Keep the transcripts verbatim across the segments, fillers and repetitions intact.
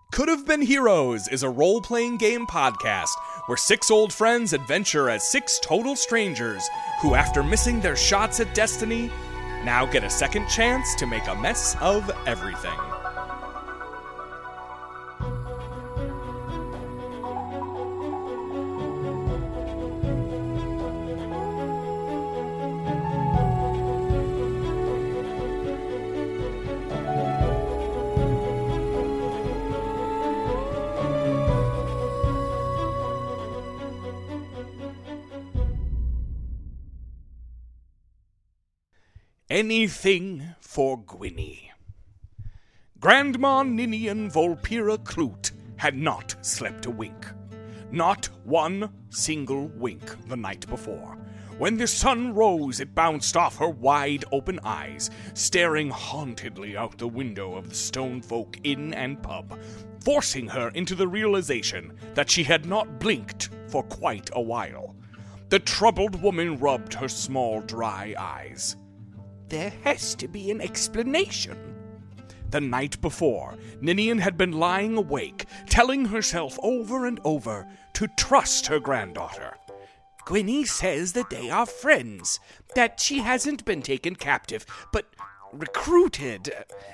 Could Have Been Heroes is a role-playing game podcast where six old friends adventure as six total strangers who, after missing their shots at destiny, now get a second chance to make a mess of everything. Anything for Gwynny. Grandma Ninian Volpira Clute had not slept a wink. Not one single wink the night before. When the sun rose, it bounced off her wide-open eyes, staring hauntedly out the window of the Stone Folk Inn and Pub, forcing her into the realization that she had not blinked for quite a while. The troubled woman rubbed her small, dry eyes. There has to be an explanation. The night before, Ninian had been lying awake, telling herself over and over to trust her granddaughter. Gwynny says that they are friends, that she hasn't been taken captive, but recruited.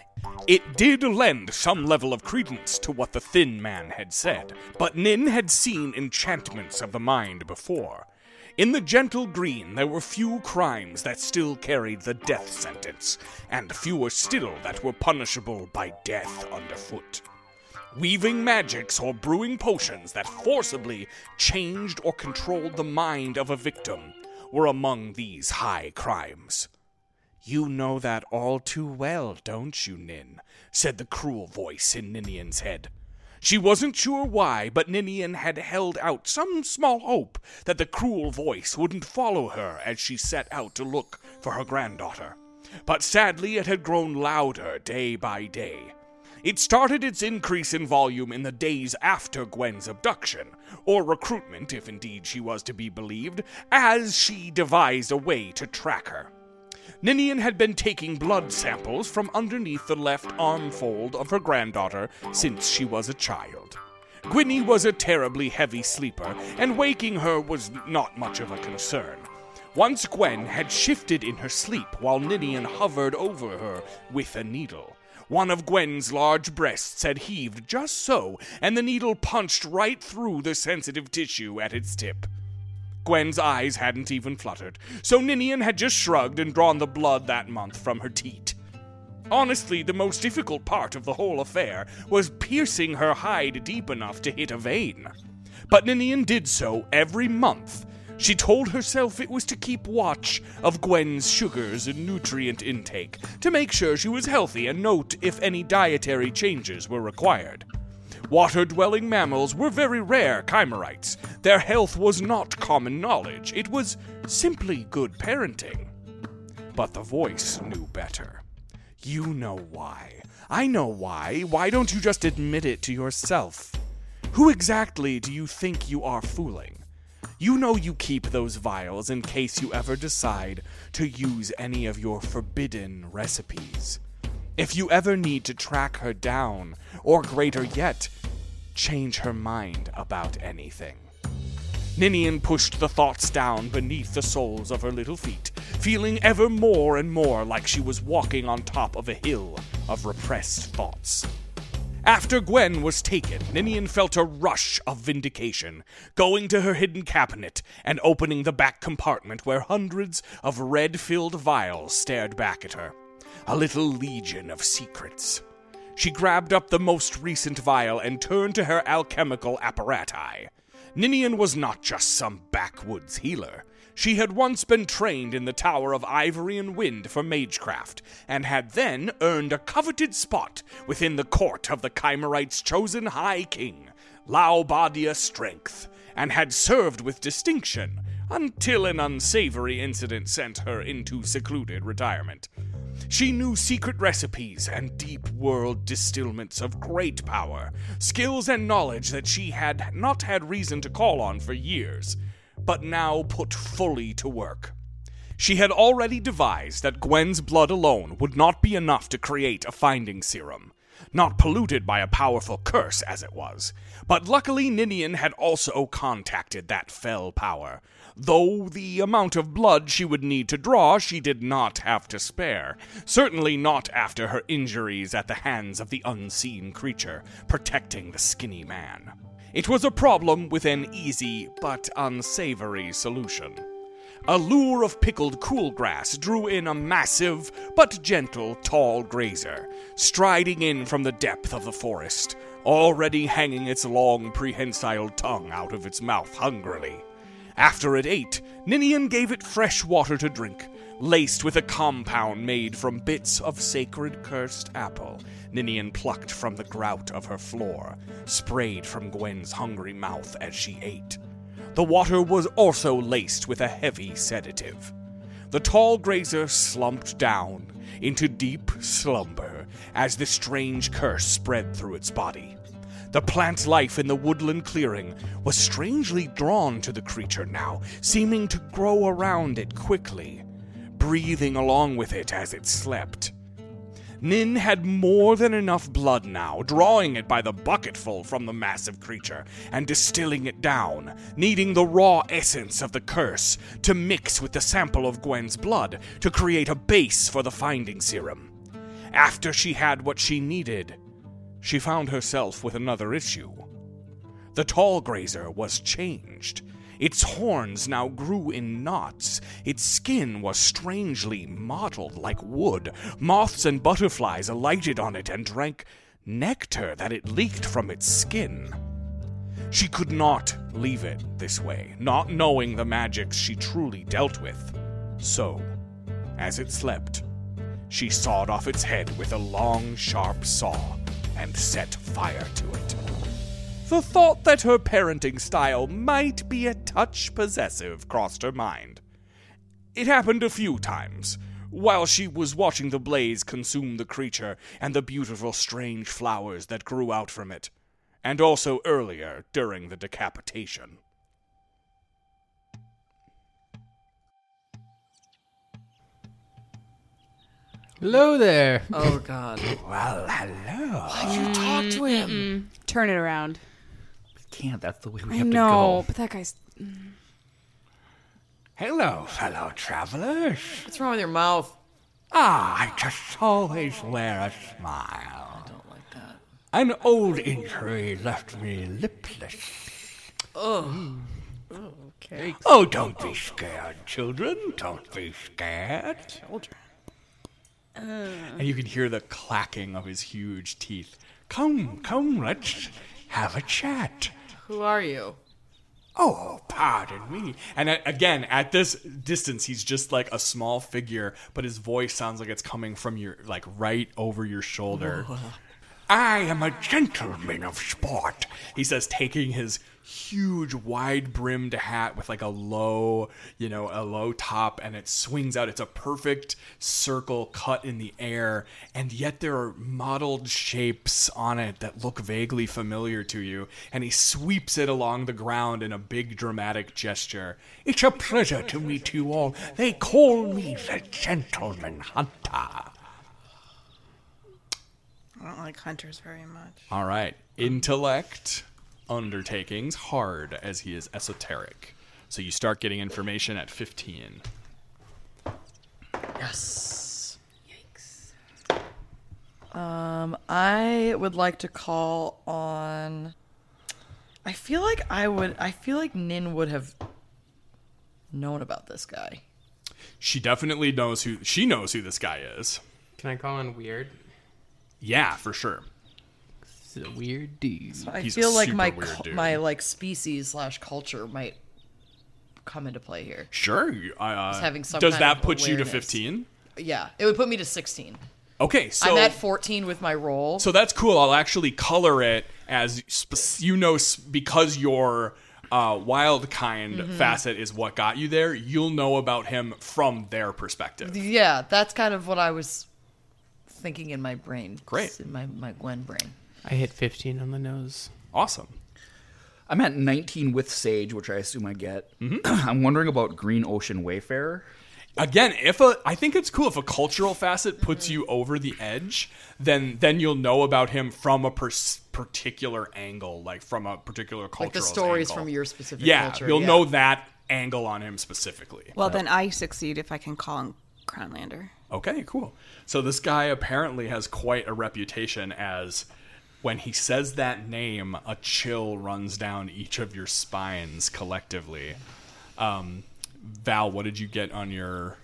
It did lend some level of credence to what the thin man had said, but Nin had seen enchantments of the mind before. In the gentle green, there were few crimes that still carried the death sentence, and fewer still that were punishable by death underfoot. Weaving magics or brewing potions that forcibly changed or controlled the mind of a victim were among these high crimes. You know that all too well, don't you, Nin? Said the cruel voice in Ninian's head. She wasn't sure why, but Ninian had held out some small hope that the cruel voice wouldn't follow her as she set out to look for her granddaughter. But sadly, it had grown louder day by day. It started its increase in volume in the days after Gwen's abduction, or recruitment, if indeed she was to be believed, as she devised a way to track her. Ninian had been taking blood samples from underneath the left arm fold of her granddaughter since she was a child. Gwynny was a terribly heavy sleeper, and waking her was not much of a concern. Once Gwen had shifted in her sleep while Ninian hovered over her with a needle. One of Gwen's large breasts had heaved just so, and the needle punched right through the sensitive tissue at its tip. Gwen's eyes hadn't even fluttered, so Ninian had just shrugged and drawn the blood that month from her teat. Honestly, the most difficult part of the whole affair was piercing her hide deep enough to hit a vein. But Ninian did so every month. She told herself it was to keep watch of Gwen's sugars and nutrient intake, to make sure she was healthy and note if any dietary changes were required. Water-dwelling mammals were very rare chimerites. Their health was not common knowledge. It was simply good parenting. But the voice knew better. You know why. I know why. Why don't you just admit it to yourself? Who exactly do you think you are fooling? You know you keep those vials in case you ever decide to use any of your forbidden recipes. If you ever need to track her down, or greater yet, change her mind about anything. Ninian pushed the thoughts down beneath the soles of her little feet, feeling ever more and more like she was walking on top of a hill of repressed thoughts. After Gwen was taken, Ninian felt a rush of vindication, going to her hidden cabinet and opening the back compartment where hundreds of red-filled vials stared back at her. A little legion of secrets. She grabbed up the most recent vial and turned to her alchemical apparati. Ninian was not just some backwoods healer. She had once been trained in the Tower of Ivory and Wind for magecraft, and had then earned a coveted spot within the court of the Chimerite's chosen High King, Laobadia Strength, and had served with distinction until an unsavory incident sent her into secluded retirement. She knew secret recipes and deep world distillments of great power, skills and knowledge that she had not had reason to call on for years, but now put fully to work. She had already devised that Gwen's blood alone would not be enough to create a finding serum. not polluted by a powerful curse as it was. But luckily Ninian had also contacted that fell power, though the amount of blood she would need to draw she did not have to spare, certainly not after her injuries at the hands of the unseen creature protecting the skinny man. It was a problem with an easy but unsavory solution. A lure of pickled cool grass drew in a massive but gentle tall grazer, striding in from the depth of the forest, already hanging its long prehensile tongue out of its mouth hungrily. After it ate, Ninian gave it fresh water to drink, laced with a compound made from bits of sacred cursed apple Ninian plucked from the grout of her floor, sprayed from Gwen's hungry mouth as she ate. The water was also laced with a heavy sedative. The tall grazer slumped down into deep slumber as the strange curse spread through its body. The plant life in the woodland clearing was strangely drawn to the creature now, seeming to grow around it quickly, breathing along with it as it slept. Nin had more than enough blood now, drawing it by the bucketful from the massive creature and distilling it down, needing the raw essence of the curse to mix with the sample of Gwen's blood to create a base for the finding serum. After she had what she needed, she found herself with another issue. The tall grazer was changed. Its horns now grew in knots. Its skin was strangely mottled like wood. Moths and butterflies alighted on it and drank nectar that it leaked from its skin. She could not leave it this way, not knowing the magics she truly dealt with. So, as it slept, she sawed off its head with a long, sharp saw and set fire to it. The thought that her parenting style might be a touch possessive crossed her mind. It happened a few times, while she was watching the blaze consume the creature and the beautiful strange flowers that grew out from it, and also earlier during the decapitation. Hello there. Oh, God. Well, hello. Why'd you talk to him? Mm-mm. Turn it around. Can't. That's the way we I have know, to go. but that guy's... Hello, fellow travelers. What's wrong with your mouth? Ah, I just always wear a smile. I don't like that. An old injury left me lipless. Oh. Oh, okay. Oh, don't be scared, children. Don't be scared. Children. And you can hear the clacking of his huge teeth. Come, come, let's have a chat. Who are you? Oh, pardon me. And a- again, at this distance, he's just like a small figure, but his voice sounds like it's coming from your, like, right over your shoulder. I am a gentleman of sport. He says, taking his huge, wide-brimmed hat with like a low, you know, a low top, and it swings out. It's a perfect circle cut in the air, and yet there are mottled shapes on it that look vaguely familiar to you, and he sweeps it along the ground in a big dramatic gesture. It's a pleasure to meet you all. They call me the Gentleman Hunter. I don't like hunters very much. All right. Intellect undertakings hard, as he is esoteric. So you start getting information at fifteen. Yes. Yikes. Um, I would like to call on... I feel like I would... I feel like Nin would have known about this guy. She definitely knows who... She knows who this guy is. Can I call in weird? Yeah, for sure. This is a weird dude. So I He's feel a like super my weird cu- dude. my like species slash culture might come into play here. Sure. you- Uh, Just having some does kind that of put you to awareness. fifteen? Yeah, it would put me to sixteen. Okay, so I'm at fourteen with my roll. so that's cool. I'll actually color it as sp- you know s- because your uh, wild kind Mm-hmm. facet is what got you there. You'll know about him from their perspective. Yeah, that's kind of what I was thinking in my brain. Great. In my, my Gwen brain. I hit fifteen on the nose. Awesome. I'm at nineteen with Sage, which I assume I get. I'm wondering about Green Ocean Wayfarer. Again, if a, I think it's cool if a cultural facet puts you over the edge, then then you'll know about him from a pers- particular angle, like from a particular cultural Like the stories angle. from your specific yeah, culture. you'll yeah. know that angle on him specifically. Well, then I succeed if I can call him Crownlander. Okay, cool. So this guy apparently has quite a reputation as when he says that name, a chill runs down each of your spines collectively. Um, Val, what did you get on your...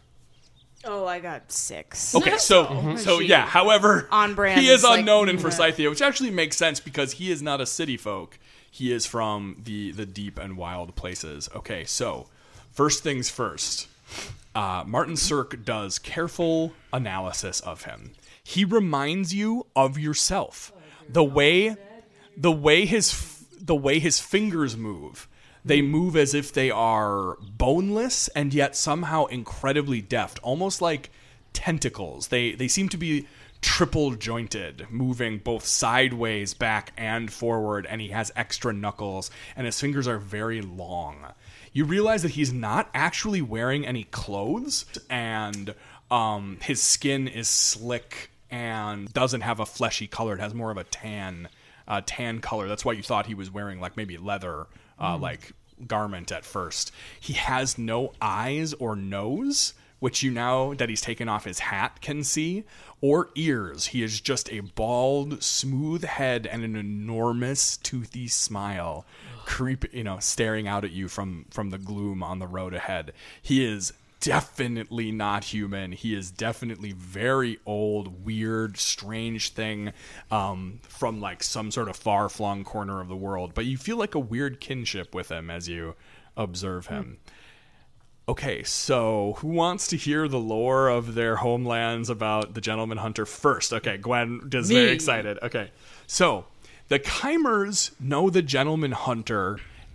Oh, I got six. Okay, so so yeah, however, On brand he is is like- unknown in Forsythia, which actually makes sense because he is not a city folk. He is from the, the deep and wild places. Okay, so first things first. Uh, Martin Cirque does careful analysis of him. He reminds you of yourself. The way, the way his the way his fingers move, they move as if they are boneless and yet somehow incredibly deft, almost like tentacles. They they seem to be triple jointed, moving both sideways, back, and forward, and he has extra knuckles, and his fingers are very long. You realize that he's not actually wearing any clothes, and um, his skin is slick and doesn't have a fleshy color. It has more of a tan, uh, tan color. That's why you thought he was wearing like maybe leather, uh, mm. like garment at first. He has no eyes or nose, which you now that he's taken off his hat can see, or ears. He is just a bald, smooth head and an enormous, toothy smile, creep, you know, staring out at you from from the gloom on the road ahead. He is definitely not human. He is definitely very old, weird, strange thing um, from like some sort of far-flung corner of the world. But you feel like a weird kinship with him as you observe him. Mm. Okay, so who wants to hear the lore of their homelands about the Gentleman Hunter first? Okay, Gwen is Me. very excited. Okay, so the Chimers know the Gentleman Hunter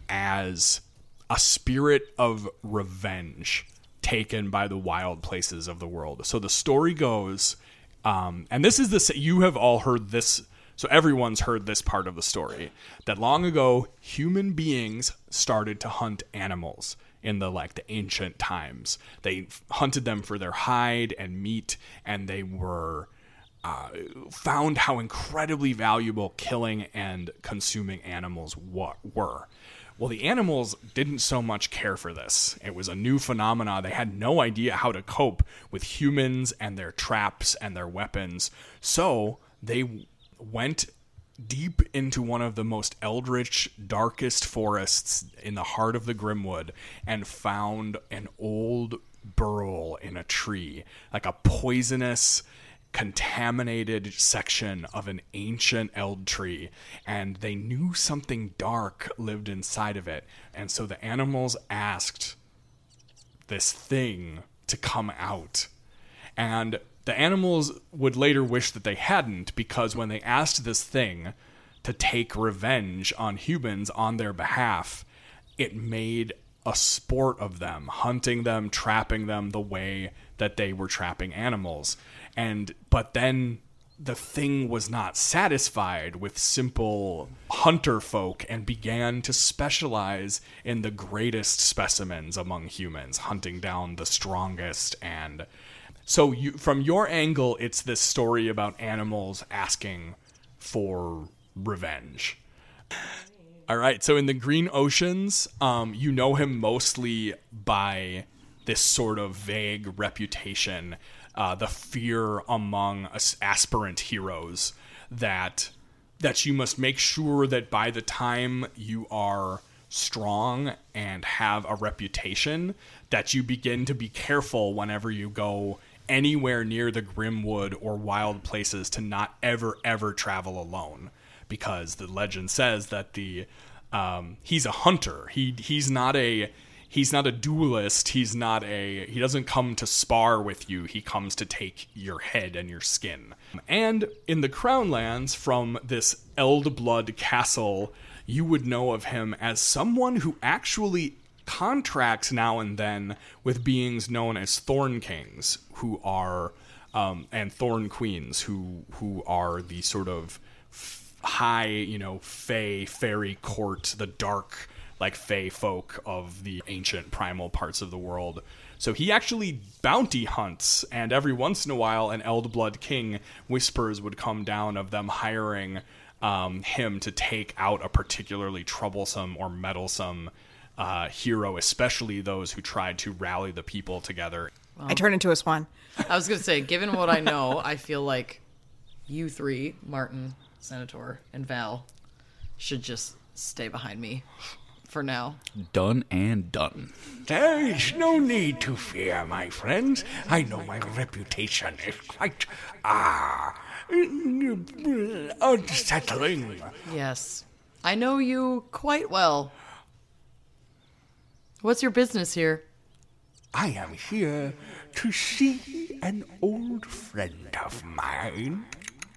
as a spirit of revenge taken by the wild places of the world. So the story goes, um, and this is the, you have all heard this, so everyone's heard this part of the story, that long ago, human beings started to hunt animals in the like the ancient times. They hunted them for their hide and meat, and they were uh, found how incredibly valuable killing and consuming animals wa- were. Well, the animals didn't so much care for this. It was a new phenomena. They had no idea how to cope with humans and their traps and their weapons. So they went deep into one of the most eldritch, darkest forests in the heart of the Grimwood and found an old burl in a tree, like a poisonous, contaminated section of an ancient eld tree, and they knew something dark lived inside of it. And so the animals asked this thing to come out. And the animals would later wish that they hadn't, because when they asked this thing to take revenge on humans on their behalf, it made a sport of them, hunting them, trapping them the way that they were trapping animals. And but then the thing was not satisfied with simple hunter folk and began to specialize in the greatest specimens among humans, hunting down the strongest. And so you, from your angle, it's this story about animals asking for revenge. All right, so in the Green Oceans, um, you know him mostly by this sort of vague reputation, uh, the fear among aspirant heroes that that you must make sure that by the time you are strong and have a reputation, that you begin to be careful whenever you go anywhere near the Grimwood or wild places to not ever, ever travel alone. Because the legend says that the um, he's a hunter. He he's not a he's not a duelist. He's not a he doesn't come to spar with you. He comes to take your head and your skin. And in the Crownlands, from this Eldblood castle, you would know of him as someone who actually contracts now and then with beings known as Thorn Kings, who are um, and Thorn Queens, who who are the sort of high, you know, fae, fairy court, the dark like fae folk of the ancient primal parts of the world. So he actually bounty hunts, and every once in a while an Eldblood king whispers would come down of them hiring um, him to take out a particularly troublesome or meddlesome uh, hero, especially those who tried to rally the people together. I turn into a swan. I was going to say, given what I know, I feel like you three, Martin, Senator, and Val, should just stay behind me for now. Done and done. There is no need to fear, my friends. I know my reputation is quite, ah, unsettling. Yes, I know you quite well. What's your business here? I am here to see an old friend of mine.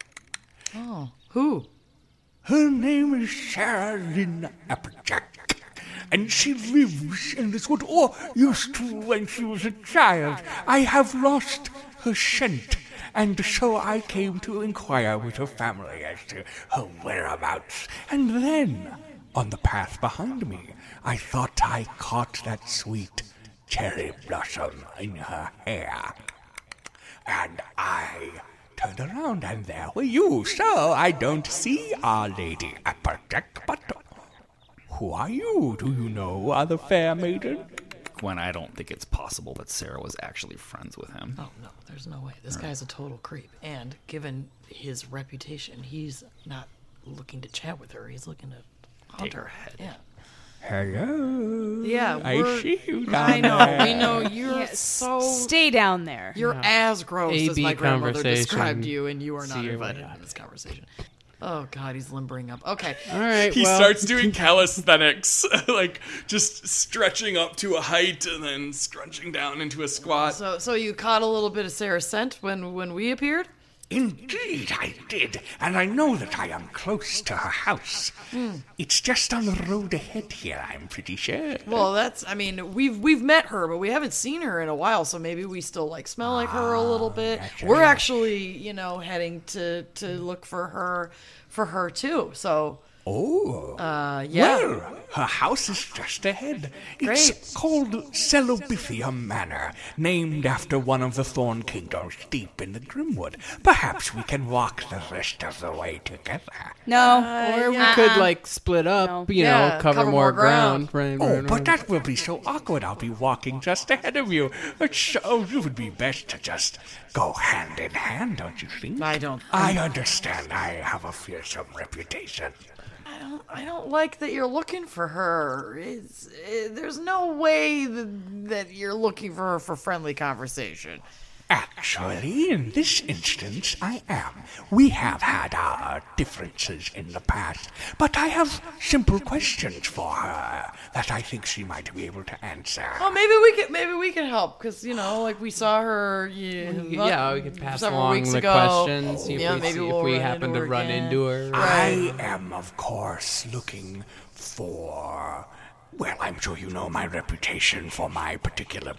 Oh, who? Her name is Sarah Lynn Applejack, and she lives in this wood, or used to when she was a child. I have lost her scent, and so I came to inquire with her family as to her whereabouts. And then, on the path behind me, I thought I caught that sweet cherry blossom in her hair. And I turned around, and there were you. So I don't see Our Lady Applejack, but who are you? Do you know other fair maiden? Gwen, I don't think it's possible that Sarah was actually friends with him. Oh, no, there's no way. This guy's a total creep. And given his reputation, he's not looking to chat with her. He's looking to hunt Take her. her head. Yeah. Hello. Yeah, I we're- see you down I know. there. We know you're Yes, so... stay down there. You're as gross as A B my grandmother conversation. described you, and you are not See your invited way into out. this conversation. Oh, God, he's limbering up. Okay. All right. He well, starts doing calisthenics, like just stretching up to a height and then scrunching down into a squat. So so you caught a little bit of Sarah's scent when, when we appeared? Indeed, I did, and I know that I am close to her house. It's just on the road ahead here, I'm pretty sure. Well, that's, I mean, we've we've met her, but we haven't seen her in a while, so maybe we still, like, smell like her a little bit. that's We're right. actually, you know, heading to, to look for her, for her, too. So, Oh, uh, yeah. well, her house is just ahead. It's Great. called Celobithium Manor, named after one of the Thorn Kingdoms deep in the Grimwood. Perhaps we can walk the rest of the way together. No. or we yeah. could like split up, No. you Yeah, know, cover, cover more more ground. ground. Right, Oh, right, but right. that will be so awkward. I'll be walking just ahead of you. It's, oh, it would be best to just go hand in hand, don't you think? I don't- I understand. I have a fearsome reputation. I don't, I don't like that you're looking for her. It's, eh, there's no way that, that you're looking for her for friendly conversation. Actually, in this instance, I am. We have had our differences in the past, but I have simple questions for her that I think she might be able to answer. Well, maybe we could maybe we could help because you know, like we saw her. Yeah, yeah, we could pass several along weeks the ago. questions. See if Yeah, we, maybe see we'll if we run happen into to her run again. into her. I am, of course, looking for. Well, I'm sure you know my reputation for my particular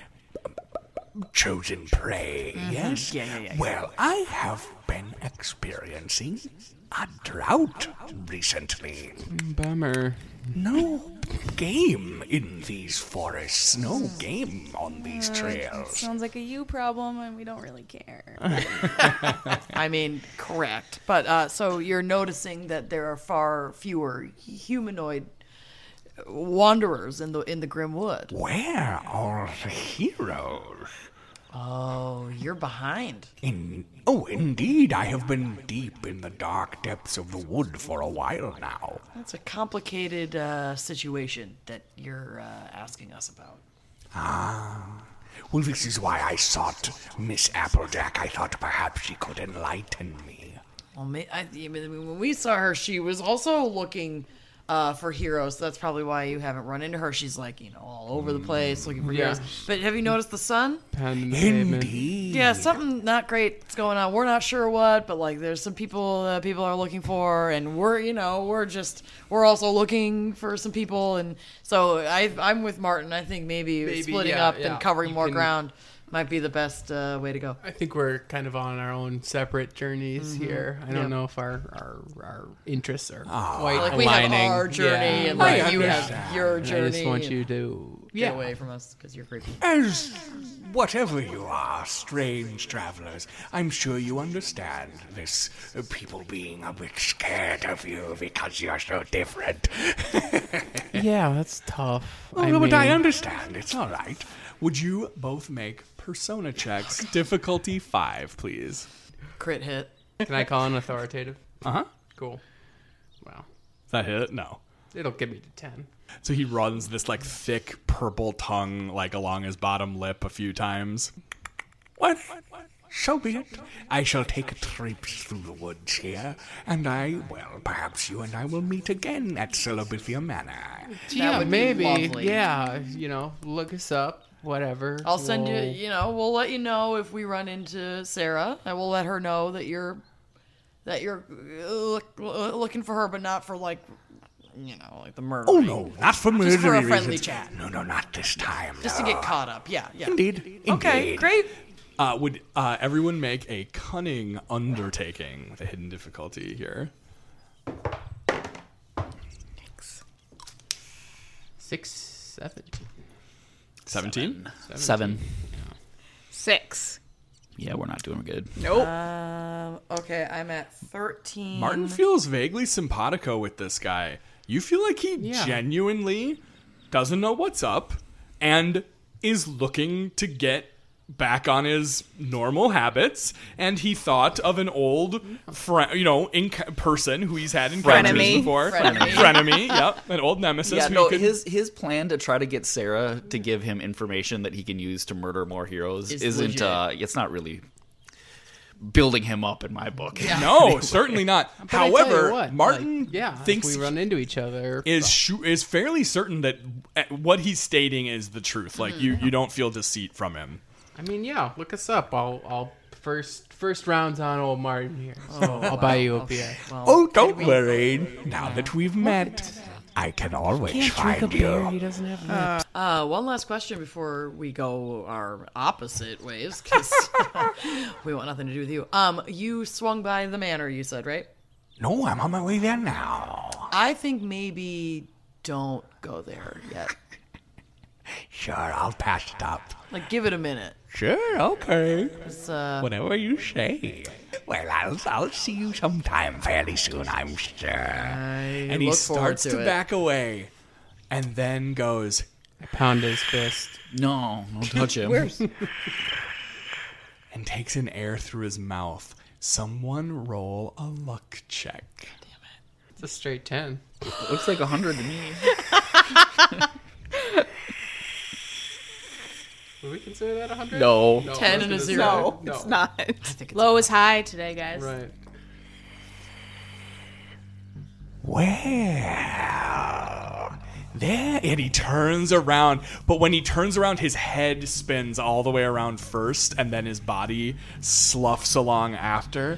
chosen prey, yes? Yeah, yeah, yeah, yeah. Well, I have been experiencing a drought recently. Bummer. No game in these forests, no game on these trails. Sounds like a you problem, and we don't really care. I mean, correct. But uh, so you're noticing that there are far fewer humanoid wanderers in the in the Grim Wood. Where are the heroes? Oh, you're behind. In oh, indeed, I have been deep in the dark depths of the wood for a while now. That's a complicated uh, situation that you're uh, asking us about. Ah, well, this is why I sought Miss Applejack. I thought perhaps she could enlighten me. Well, may, I, I mean, when we saw her, she was also looking uh, for heroes. So that's probably why you haven't run into her. She's like, you know, all over the place looking for Yeah. heroes. But have you noticed the sun? Pounding the pavement. Indeed. Yeah, something not great is going on. We're not sure what, but like, there's some people uh, people are looking for, and we're, you know, we're just we're also looking for some people, and so I I'm with Martin. I think maybe, Maybe, splitting yeah, up yeah. and covering You more can- ground might be the best uh, way to go. I think we're kind of on our own separate journeys Mm-hmm. here. I don't Yep. know if our our, our interests are quite Like we aligning. have our journey, Yeah. and like I you have understand. your And journey. I just want and you to get yeah. away from us because you're creepy. As whatever you are, strange travelers, I'm sure you understand this uh, people being a bit scared of you because you're so different. Yeah, that's tough. Oh, I but I mean, understand. It's all right. Would you both make persona checks? Difficulty five, please. Crit hit. Can I call an authoritative? Uh huh. Cool. Wow. Is that hit? No. It'll get me to ten. So he runs this like thick purple tongue like along his bottom lip a few times. What? So be it. I shall take a trip through the woods here, and I, well, perhaps you and I will meet again at Celobithia Manor. Yeah, would be maybe. lovely. Yeah, you know, look us up. Whatever. I'll send you. We'll- You know, we'll let you know if we run into Sarah. I will let her know that you're that you're uh, look, looking for her, but not for like, you know, like the murder. Oh, no, not for murder Just for a friendly reasons. chat. No, no, not this time. Just to no. get caught up. Yeah, yeah. Indeed. Okay, indeed. great. Uh, would uh, everyone make a cunning undertaking with a hidden difficulty here? Six, seven. Seventeen. Seven. Six. Yeah, we're not doing good. Nope. Um. Okay, I'm at thirteen. Martin feels vaguely simpatico with this guy. You feel like he Yeah. genuinely doesn't know what's up and is looking to get back on his normal habits, and he thought of an old friend, you know, inc- person who he's had encounters Frenemy. before. Frenemy. Frenemy, yep, an old nemesis. Yeah, who no, he could- his his plan to try to get Sarah to give him information that he can use to murder more heroes Is isn't. legit. Uh, it's not really building him up in my book. No, certainly not. But I tell you However, what, Martin like, yeah, thinks if we run into each other. is shu- is fairly certain that uh, what he's stating is the truth. Like you, Mm-hmm. you don't feel deceit from him. I mean, yeah, look us up. I'll, I'll first first rounds on old Martin here. So I'll buy you a beer. Well, Oh, don't worry. Now that we've met, I can always find you. He doesn't have lips. Uh, one last question before we go our opposite ways, because we want nothing to do with you. Um, you swung by the manor, you said, right? No, I'm on my way there now. I think maybe don't go there yet. Sure, I'll pass it up. Like, give it a minute. Sure, okay. It's, uh, Whatever you say. Well, I'll, I'll see you sometime fairly soon, I'm sure. I And he look forward starts to, to, it. back away, and then goes, I pound his fist. No, don't touch him. and takes an air through his mouth. Someone roll a luck check. It's a straight ten. Looks like a hundred to me. Would we consider that a hundred? No. Ten and a zero. No, It's not. I think it's Low is high today, guys. Right. Well, There, and he turns around, but when he turns around, his head spins all the way around first, and then his body sloughs along after.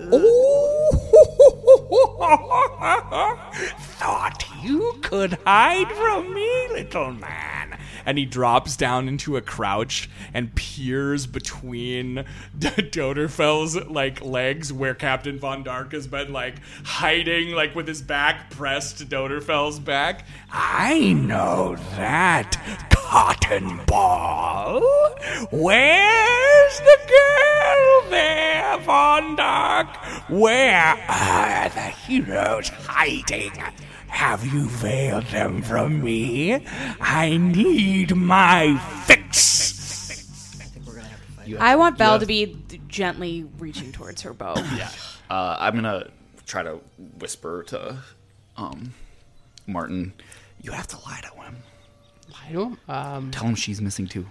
thought you could hide from me, little man. And he drops down into a crouch and peers between Doderfell's like legs, where Captain Von Dark has been like hiding, like with his back pressed to Doderfell's back. I know that, cotton ball. Where's the girl there, Von Dark? Where are the heroes hiding? Have you veiled them from me? I need my fix. I want Val to be gently reaching towards her bow. Yeah. Uh, I'm gonna try to whisper to um, Martin. You have to lie to him. I don't. Um. Tell him she's missing too.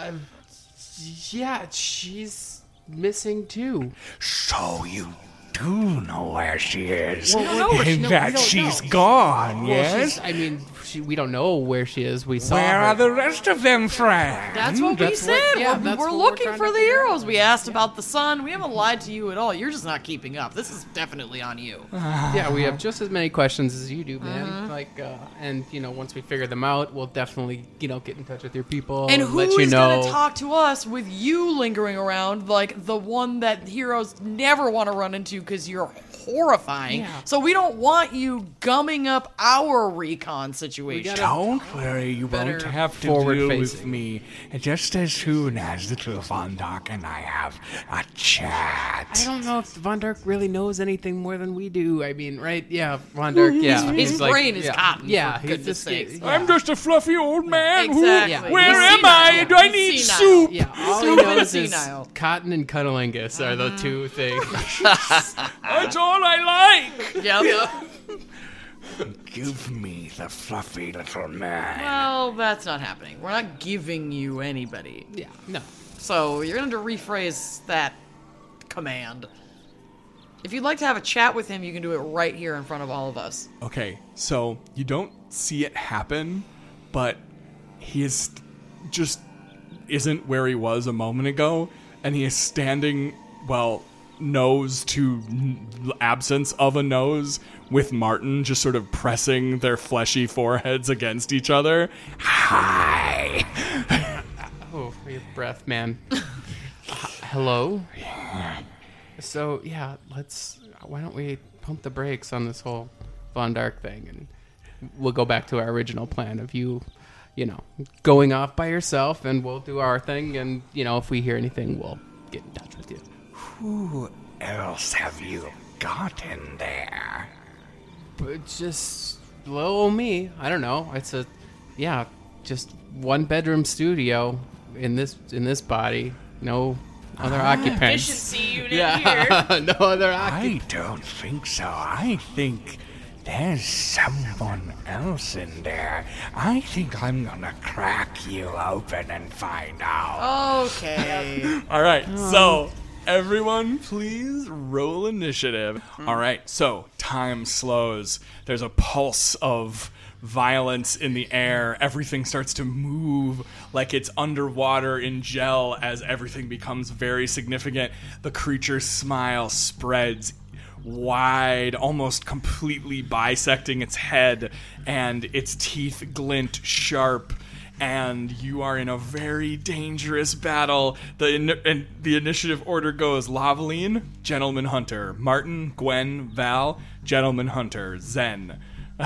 Yeah, she's missing too. So you do know where she is, Well, we don't know where she- and no, that we don't she's know. gone, Well, yes? she's, I mean, she, we don't know where she is. We saw Where her. are the rest of them, friend? That's what we That's said. what- yeah, we're that's we're what we're looking trying for to the figure heroes. We asked about the sun. We haven't lied to you at all. You're just not keeping up. This is definitely on you. Yeah, we have just as many questions as you do, man. Uh-huh. Like, uh, and you know, once we figure them out, we'll definitely, you know, get in touch with your people And and who let you is know. going to talk to us with you lingering around like the one that heroes never want to run into because you're horrifying. Yeah. So we don't want you gumming up our recon situation. gotta- Don't worry, you Better won't have to forward deal with facing. me. Just as soon as little Von Dark and I have a chat. I don't know if Von Dark really knows anything more than we do. I mean, right? Yeah, Von Dark. Yeah, His he's like- brain is yeah, cotton, Yeah, for he's goodness just. sakes. Yeah. I'm just a fluffy old man Exactly. who. Yeah. Where He's am I? senile. Do I He's need senile. soup? Yeah, all he Stupid knows is senile. cotton and cunnilingus are the two things. That's all I like. Yep. Give me the fluffy little man. Well, that's not happening. We're not giving you anybody. Yeah, no. So you're going to have to rephrase that command. If you'd like to have a chat with him, you can do it right here in front of all of us. Okay, so you don't see it happen, but he is just isn't where he was a moment ago, and he is standing, well, nose to n- absence of a nose, with Martin just sort of pressing their fleshy foreheads against each other. Hi. Oh, your breath, man. H- Hello? So, yeah, let's... Why don't we pump the brakes on this whole Von Dark thing, and we'll go back to our original plan of you, you know, going off by yourself, and we'll do our thing, and, you know, if we hear anything, we'll get in touch with you. Who else have you got in there? But just little old me. I don't know. It's a... Yeah, just one bedroom studio in this in this body. No other occupants. Efficiency unit here. Yeah, no other occupants. I don't think so. I think there's someone else in there. I think I'm gonna crack you open and find out. Okay. All right, so everyone, please roll initiative. All right, so time slows. There's a pulse of violence in the air. Everything starts to move like it's underwater in gel as everything becomes very significant. The creature's smile spreads wide, almost completely bisecting its head, and its teeth glint sharp. And you are in a very dangerous battle. The in- and the initiative order goes: Lavaline, Gentleman Hunter; Martin, Gwen, Val, Gentleman Hunter; Zen.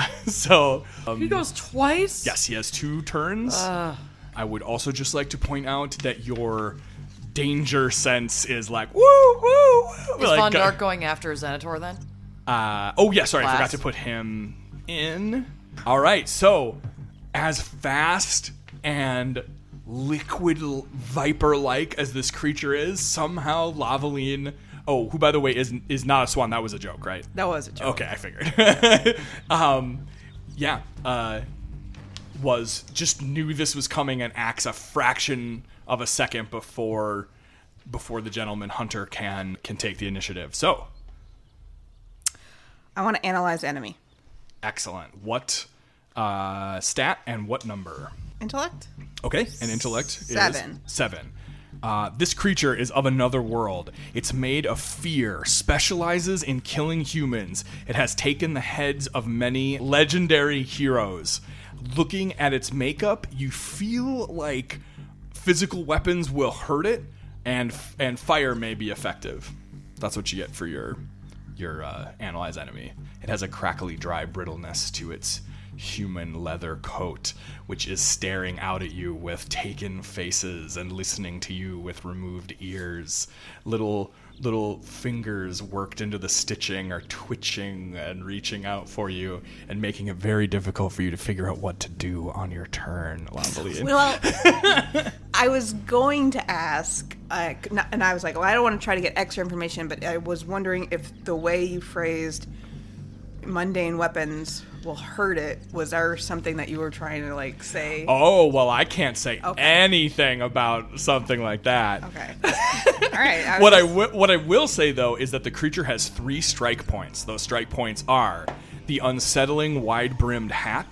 so um, He goes twice? yes, he has two turns. Uh. I would also just like to point out that your danger sense is like woo woo woo. Is like, Von Dark going after Xenator then? uh, oh yeah, sorry, I Last. forgot to put him in. All right, so as fast and liquid viper-like as this creature is, somehow Lavaline, oh, who by the way is is not a swan. That was a joke, right? That was a joke. Okay, I figured. um, yeah, uh, was just knew this was coming and acts a fraction of a second before before the Gentleman Hunter can can take the initiative. So I want to analyze enemy. excellent. What uh, stat and what number? Intellect? Okay, and intellect Seven. is seven. Uh, this creature is of another world. It's made of fear, specializes in killing humans. It has taken the heads of many legendary heroes. Looking at its makeup, you feel like physical weapons will hurt it, and and fire may be effective. That's what you get for your your uh, analyze enemy. It has a crackly, dry brittleness to its human leather coat, which is staring out at you with taken faces and listening to you with removed ears. Little little fingers worked into the stitching are twitching and reaching out for you and making it very difficult for you to figure out what to do on your turn, Lavaline. Well, I was going to ask, uh, and I was like, well, I don't want to try to get extra information, but I was wondering if the way you phrased mundane weapons will hurt it, was there something that you were trying to, like, say? Oh, well, I can't say Okay. anything about something like that. Okay. All right. I was What I just- wi- what I will say though is that the creature has three strike points. Those strike points are the unsettling wide-brimmed hat,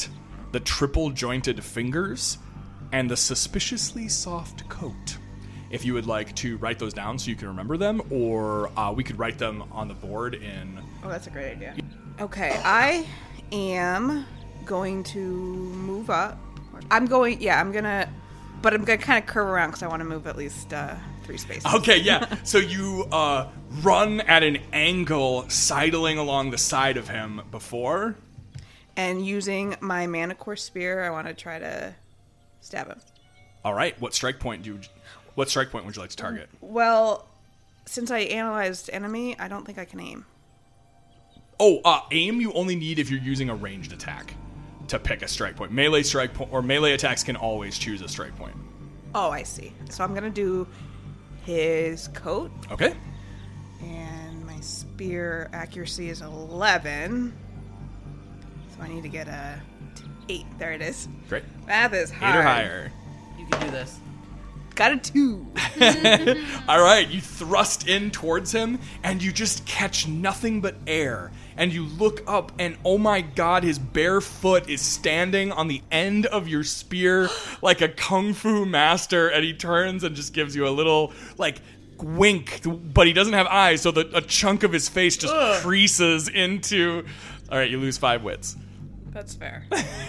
the triple-jointed fingers, and the suspiciously soft coat. If you would like to write those down so you can remember them, or uh, we could write them on the board in... Oh, that's a great idea. Okay, I am going to move up. I'm going, yeah, I'm going to, but I'm going to kind of curve around because I want to move at least uh, three spaces. Okay, yeah. So you uh, run at an angle, sidling along the side of him before. And using my Manicore Spear, I want to try to stab him. All right. What strike point do you... What strike point would you like to target? Well, since I analyzed enemy, I don't think I can aim. Oh, uh, aim you only need if you're using a ranged attack to pick a strike point. Melee strike point or melee attacks can always choose a strike point. Oh, I see. So I'm gonna do his coat. Okay. And my spear accuracy is eleven. So I need to get a eight. There it is. Great. Math is hard. Eight or higher. You can do this. Got a two. All right, you thrust in towards him, and you just catch nothing but air. And you look up, and oh my god, his bare foot is standing on the end of your spear like a kung fu master, and he turns and just gives you a little, like, wink, but he doesn't have eyes, so the, a chunk of his face just Ugh. creases into... All right, you lose five wits. That's fair.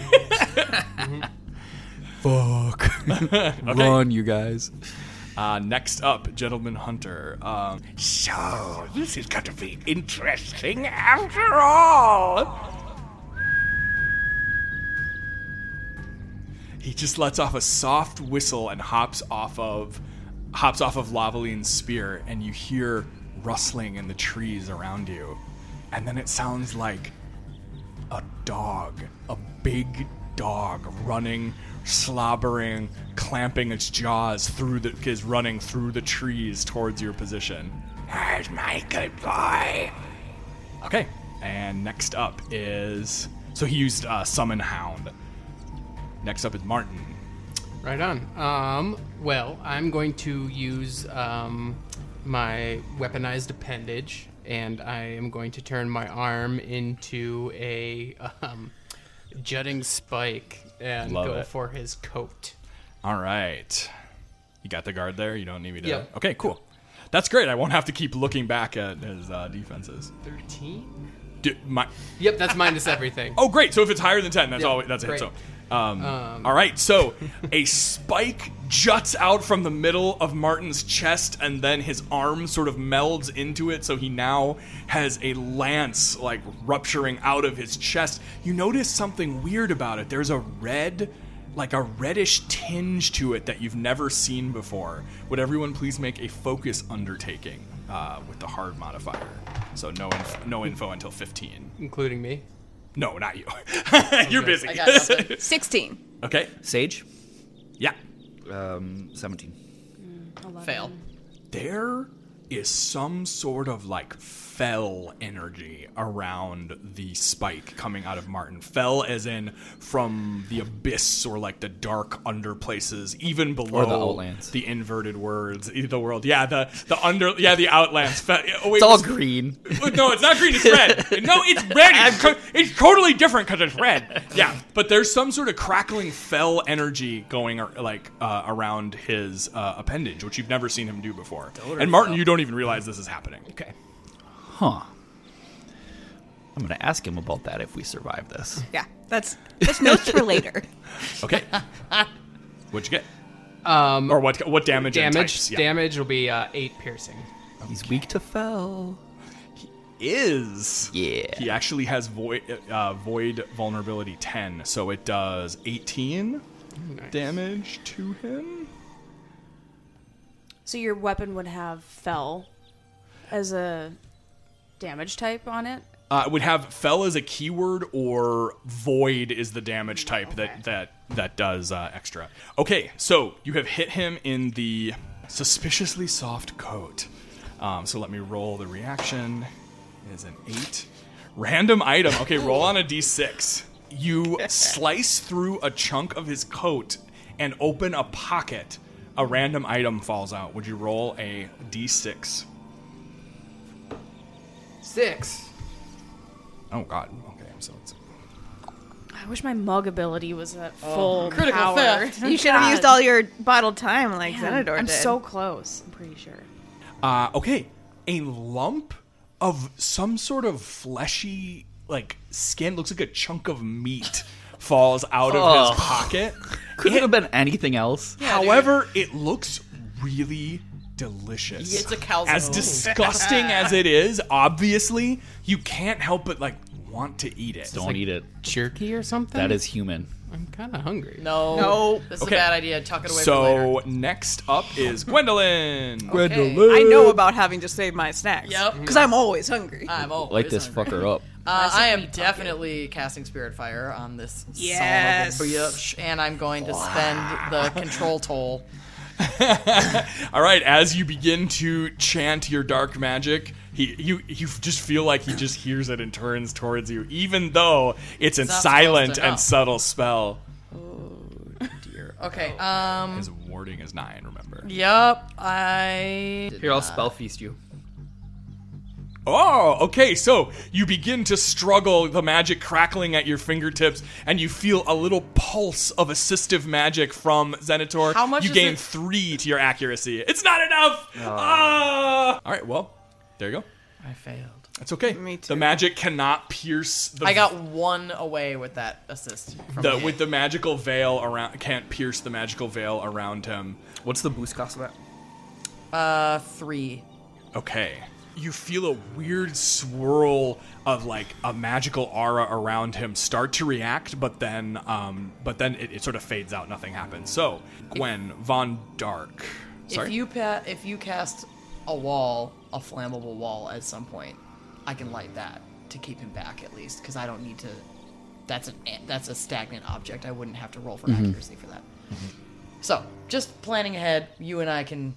Fuck. Okay. Run, you guys. Uh, next up, Gentleman Hunter. Um, so, this is going to be interesting after all. he just lets off a soft whistle and hops off of hops off of Lavaline's spear, and you hear rustling in the trees around you. And then it sounds like a dog, a big dog running, slobbering, clamping its jaws through the is running through the trees towards your position. That's my good boy. Okay, and next up is so he used uh, Summon Hound. Next up is Martin. Right on. Um, well, I'm going to use um, my weaponized appendage, and I am going to turn my arm into a um, jutting spike and Love go it. for his coat. All right. You got the guard there? You don't need me to... Yep. Okay, cool. That's great. I won't have to keep looking back at his uh, defenses. thirteen? Do, my, Yep, that's minus everything. oh, great. So if it's higher than ten, that's Yep, all. That's it. great. So, um, Um, all right. So a spike juts out from the middle of Martin's chest, and then his arm sort of melds into it. So he now has a lance like rupturing out of his chest. You notice something weird about it. There's a red, like a reddish tinge to it that you've never seen before. Would everyone please make a focus undertaking uh, with the hard modifier? So no, inf- no info until fifteen. Including me. No, not you. You're busy. I got something. sixteen. Okay. Sage? Yeah. Um, seventeen. Fail. There is some sort of like fell energy around the spike coming out of Martin. Fell as in from the abyss or like the dark under places, even below Or the Outlands. the inverted words, the world. Yeah, the the under yeah the Outlands. Fe- oh, wait, It's all was- green. No, it's not green. It's red. No, it's red. It's, co- it's totally different because it's red. Yeah, but there's some sort of crackling fell energy going ar- like uh, around his uh, appendage, which you've never seen him do before. And Martin, you don't even realize this is happening. Okay. Huh. I'm going to ask him about that if we survive this. Yeah, that's that's notes for later. Okay. What'd you get? Um, Or what? What damage? and damage. types? Yeah. Damage will be uh, eight piercing. He's weak to fell. Is Yeah. he actually has void uh, void vulnerability ten, so it does eighteen Nice. damage to him. So your weapon would have fell as a damage type on it? Uh, it would have fell as a keyword, or void is the damage type Okay. that that that does uh, extra. Okay, so you have hit him in the suspiciously soft coat. Um, so let me roll the reaction. It is an eight. Random item. Okay, roll on a d six. You slice through a chunk of his coat and open a pocket. A random item falls out. Would you roll a d six? Six. Oh God. Okay, so it's I wish my mug ability was at full Critical power. theft. You should have used all your bottled time like Man, Xenador I'm did. so close. I'm pretty sure. Uh, okay, a lump of some sort of fleshy, like, skin, looks like a chunk of meat falls out of Ugh. his pocket. Could it have been anything else? However, it looks really delicious. It's a calzone. As disgusting as it is, obviously, you can't help but, like, want to eat it. Don't eat it. Jerky or something? That is human. I'm kind of hungry. No. No. This is Okay. a bad idea. Tuck it away for So, later. next up is Gwendolyn. Okay. I know about having to save my snacks. Yep. Because I'm always hungry. I'm always Light this hungry. fucker up. Uh, I am definitely casting Spirit Fire on this Yes. son of a bitch, and I'm going to spend the control toll. All right, as you begin to chant your dark magic, he you you just feel like he just hears it and turns towards you, even though it's a not silent supposed to know. and subtle spell. Dear. Okay. Um. His warding is nine, remember. Yep. I. Here, I'll spell feast you. Oh, okay, so you begin to struggle, the magic crackling at your fingertips, and you feel a little pulse of assistive magic from Xenator. How much You is gain it? three to your accuracy. It's not enough! Ah! All right, well, there you go. I failed. That's okay. Me too. The magic cannot pierce the I got one away with that assist. From the me. with the magical veil around can't pierce the magical veil around him. What's the boost cost of that? uh three. Okay. You feel a weird swirl of like a magical aura around him start to react, but then um but then it, it sort of fades out, nothing happens. So, Gwen Von Dark. Sorry. If you pa- if you cast a wall, a flammable wall at some point, I can light that to keep him back at least, because I don't need to. That's an that's a stagnant object. I wouldn't have to roll for accuracy for that. So, just planning ahead, you and I can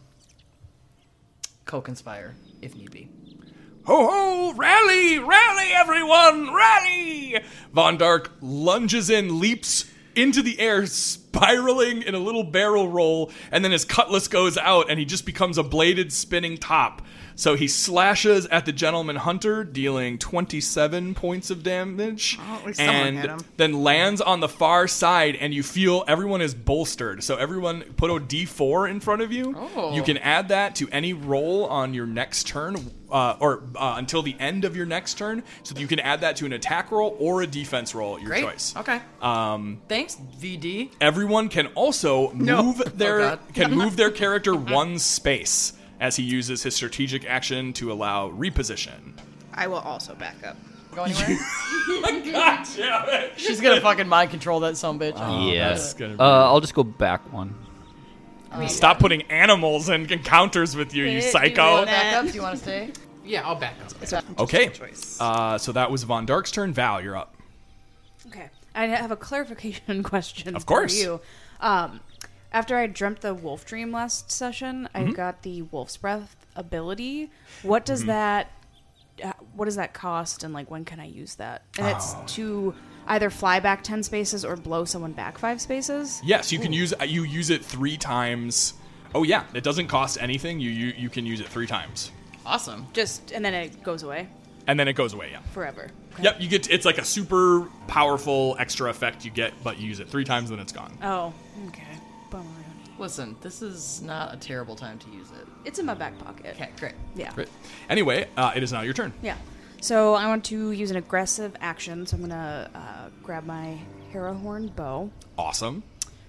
co-conspire if need be. Ho ho! Rally! Rally, everyone! Rally! Von Dark lunges in, leaps into the air, spiraling in a little barrel roll, and then his cutlass goes out, and he just becomes a bladed spinning top. So he slashes at the Gentleman Hunter, dealing twenty-seven points of damage, Oh, at least someone and hit him. then lands on the far side, and you feel everyone is bolstered. So everyone put a D four in front of you. Oh. You can add that to any roll on your next turn, uh, or uh, until the end of your next turn. So that you can add that to an attack roll or a defense roll, your Great. choice. Okay. Um, Thanks, V D. everyone can also move their Oh, God. can move their character one space as he uses his strategic action to allow reposition. I will also back up. Go anywhere? God damn it! She's gonna fucking mind control that son bitch. yeah. that's gonna be- Uh, I'll just go back one. Stop putting animals in encounters with you, you Do you psycho. want back up? Do you want to stay? Yeah, I'll back up. Okay, uh, so that was Von Dark's turn. Val, you're up. Okay. I have a clarification question Of course. for you. Um, after I dreamt the wolf dream last session, Mm-hmm. I got the wolf's breath ability. What does that uh, what does that cost, and like when can I use that? And it's Oh. to either fly back ten spaces or blow someone back five spaces. Yes, you can use you use it three times. Oh yeah, it doesn't cost anything. You you, you can use it three times, Awesome. Just and then it goes away and then it goes away. Yeah. forever. Okay. Yep, you get it's like a super powerful extra effect you get, but you use it three times, then it's gone. Oh, okay. Bummer. Listen, this is not a terrible time to use it. It's in my back pocket. Okay, great. Yeah. Great. Anyway, uh, it is now your turn. Yeah. So I want to use an aggressive action. So I'm gonna uh, grab my Harrowhorn bow Awesome.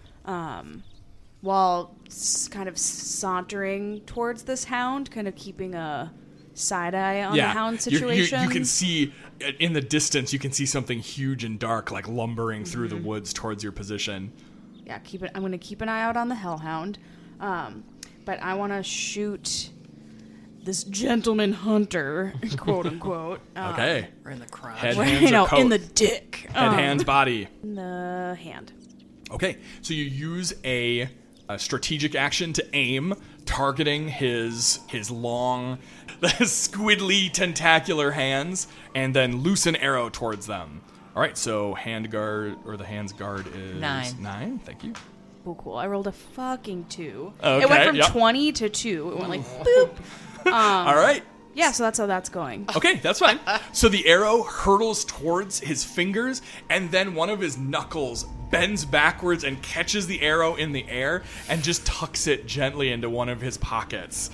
while s- kind of sauntering towards this hound, kind of keeping a side eye on yeah, the hound You're- you- situation. You, can see uh, in the distance. You can see something huge and dark, like lumbering through Mm-hmm. the woods towards your position. Yeah, keep it. I'm gonna keep an eye out on the hellhound, um, but I want to shoot this gentleman hunter, quote unquote. Um, Okay. We're in the crowd. Head, right, hands, or no, coat? in the dick. Head, Um, hands, body. in the hand. Okay, so you use a, a strategic action to aim, targeting his his long, squiddly, tentacular hands, and then loose an arrow towards them. All right, so hand guard or the hands guard is Nine. Nine. Thank you. Oh, cool. I rolled a fucking two. Okay, It went from yep. twenty to two. It went like boop. All right. Yeah, so that's how that's going. Okay, that's fine. So the arrow hurtles towards his fingers, and then one of his knuckles bends backwards and catches the arrow in the air and just tucks it gently into one of his pockets.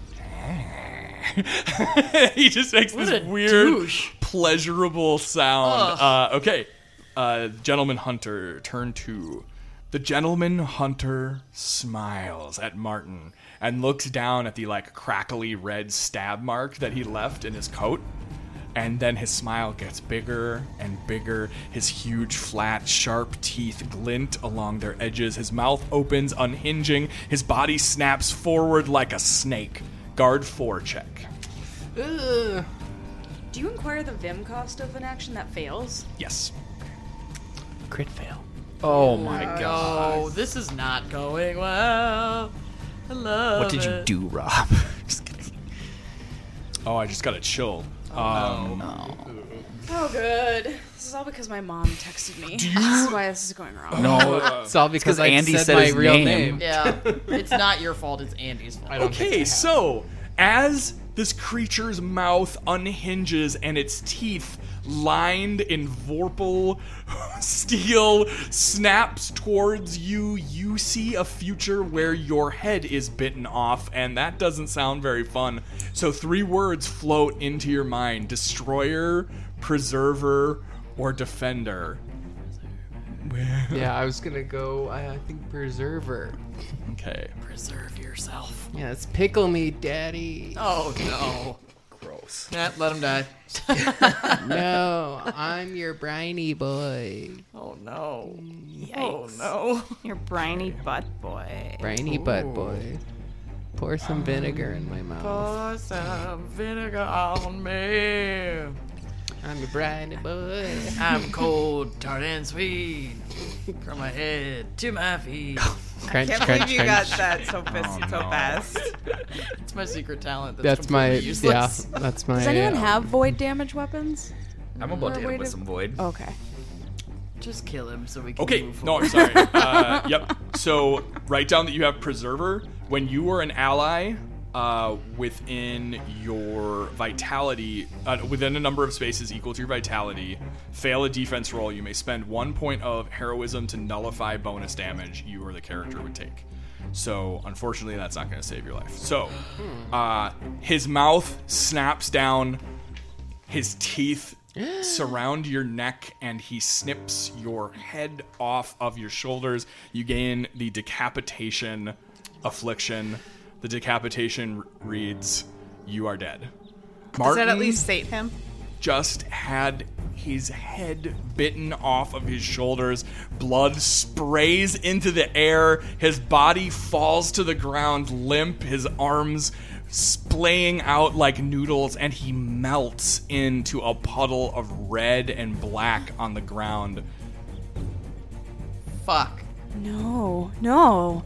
He just makes What this a weird, douche. pleasurable sound. Uh, okay, uh, Gentleman Hunter, turn two. The Gentleman Hunter smiles at Martin and looks down at the like crackly red stab mark that he left in his coat. And then his smile gets bigger and bigger. His huge, flat, sharp teeth glint along their edges. His mouth opens, unhinging. His body snaps forward like a snake. Guard four check. Ugh. Do you inquire the Vim cost of an action that fails? Yes. Crit fail. Oh my god. Oh, this is not going well. I love What did you it. do, Rob? Just kidding. Oh, I just got a chill. Um, No. Oh, good. This is all because my mom texted me. This is why this is going wrong. No. It's all because 'cause I Andy said, said my his real name. name. Yeah, it's not your fault. It's Andy's fault. I don't think I Okay, have. so as this creature's mouth unhinges and its teeth, lined in vorpal steel, snaps towards you, you see a future where your head is bitten off, and that doesn't sound very fun. So three words float into your mind: destroyer, preserver, or defender. Yeah, I was gonna go. I, I think preserver. Okay. Preserve yourself. Yeah, it's pickle me, daddy. Oh no. Gross. Yeah, let him die. No, I'm your briny boy. Oh no. Yikes. Oh no. Your briny butt boy. Briny butt boy. Pour some vinegar in my mouth. Pour some vinegar on me. I'm your briny boy. I'm cold, tart, and sweet. From my head to my feet. Crunch, Can't crunch, believe you crunch. got that so, fast- Oh, so no. fast. It's my secret talent. That's That's, my completely useless. yeah. That's my. Does anyone uh, have void damage weapons? I'm about to hit Or him with wait some void. Okay. Just kill him so we can Okay, move no, I'm forward. sorry. Uh, yep. So write down that you have Preserver. When you are an ally uh, within your vitality, uh, within a number of spaces equal to your vitality, fail a defense roll, you may spend one point of heroism to nullify bonus damage you or the character would take. So unfortunately, that's not going to save your life. So uh, his mouth snaps down. His teeth surround your neck, and he snips your head off of your shoulders. You gain the decapitation affliction. The decapitation r- reads, "You are dead." Does Martin that at least sate him? just had his head bitten off of his shoulders. Blood sprays into the air. His body falls to the ground limp, his arms splaying out like noodles, and he melts into a puddle of red and black on the ground. Fuck. No, no.